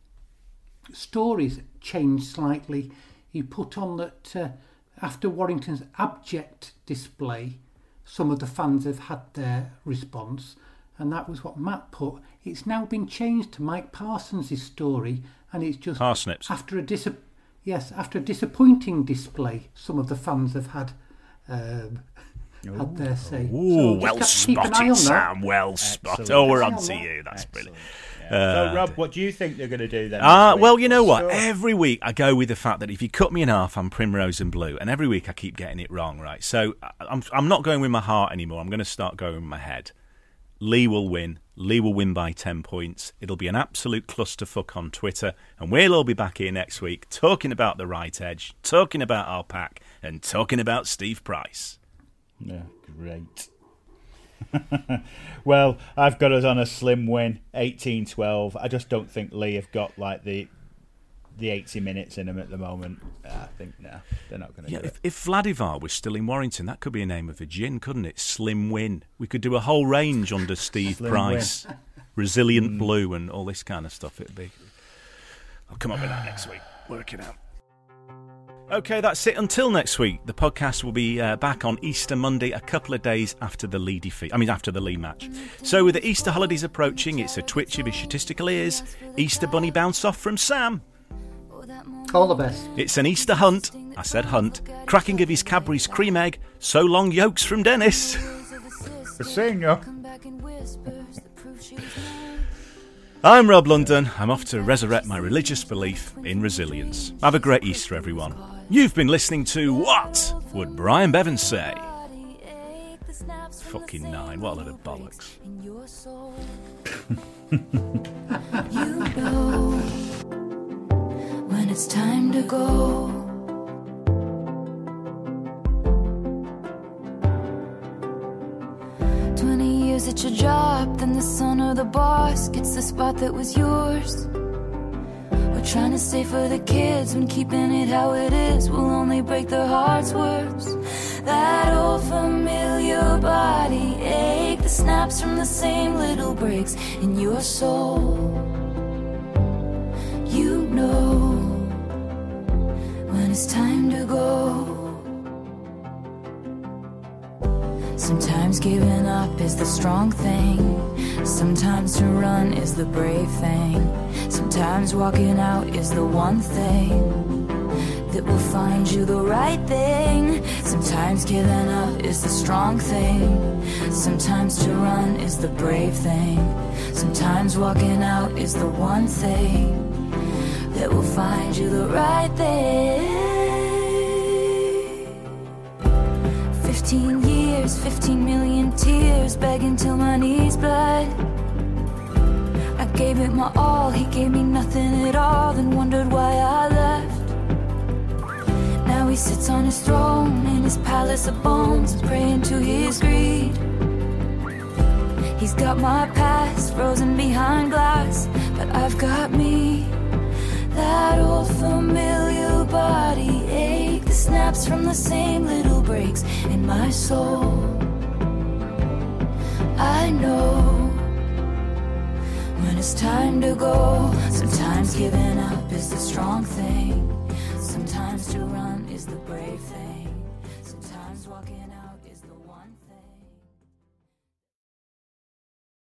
stories changed slightly. He put on that uh, after Warrington's abject display, some of the fans have had their response, and that was what Matt put. It's now been changed to Mike Parsons' story, and it's just Parsnips. after a dis- yes, after a disappointing display, some of the fans have had um, had their say. Ooh, So well just keep an eye spotted, on Sam. that. Well spotted. Excellent. Oh, we're on Excellent. to you. That's brilliant. So, Rob, what do you think they're going to do then? Ah, this week? well, you know What's what? the score? Every week I go with the fact that if you cut me in half, I'm primrose and blue, and every week I keep getting it wrong, right? So I- I'm I'm not going with my heart anymore. I'm going to start going with my head. Leigh will win. Leigh will win by ten points. It'll be an absolute clusterfuck on Twitter, and we'll all be back here next week talking about the right edge, talking about our pack, and talking about Steve Price. Yeah, great. Well, I've got us on a slim win, eighteen twelve. I just don't think Leigh have got like the the eighty minutes in them at the moment. I think no, they're not going to Yeah, do if, it. if Vladivar was still in Warrington, that could be a name of a gin, couldn't it? Slim Win. We could do a whole range under Steve Slim Price, Resilient Blue, and all this kind of stuff. It'd be. I'll come up with that next week. Work it out. Okay, that's it. Until next week, the podcast will be uh, back on Easter Monday, a couple of days after the Lee defeat. I mean, after the Lee match. So, with the Easter holidays approaching, it's a twitch of his statistical ears. Easter bunny bounce off from Sam. All the best. It's an Easter hunt. I said hunt. Cracking of his Cadbury's cream egg. So long yolks from Dennis. The senior. I'm Rob London. I'm off to resurrect my religious belief in resilience. Have a great Easter, everyone. You've been listening to What Would Brian Bevan Say? Fucking nine. What a load of bollocks. You know when it's time to go. Twenty years at your job, then the son or the boss gets the spot that was yours. We're trying to stay for the kids when keeping it how it is will only break their hearts worse. That old familiar body ache, the snaps from the same little breaks in your soul. You know when it's time to go. Sometimes giving up is the strong thing. Sometimes to run is the brave thing. Sometimes walking out is the one thing that will find you the right thing. Sometimes giving up is the strong thing. Sometimes to run is the brave thing. Sometimes walking out is the one thing that will find you the right thing. Fifteen years, fifteen million tears, begging till my knees bled. I gave it my all, he gave me nothing at all, then wondered why I left. Now he sits on his throne in his palace of bones, praying to his greed. He's got my past frozen behind glass, but I've got me. That old familiar body ache, the snaps from the same little breaks in my soul. I know when it's time to go. Sometimes giving up is the strong thing. Sometimes to run is the brave thing. Sometimes walking out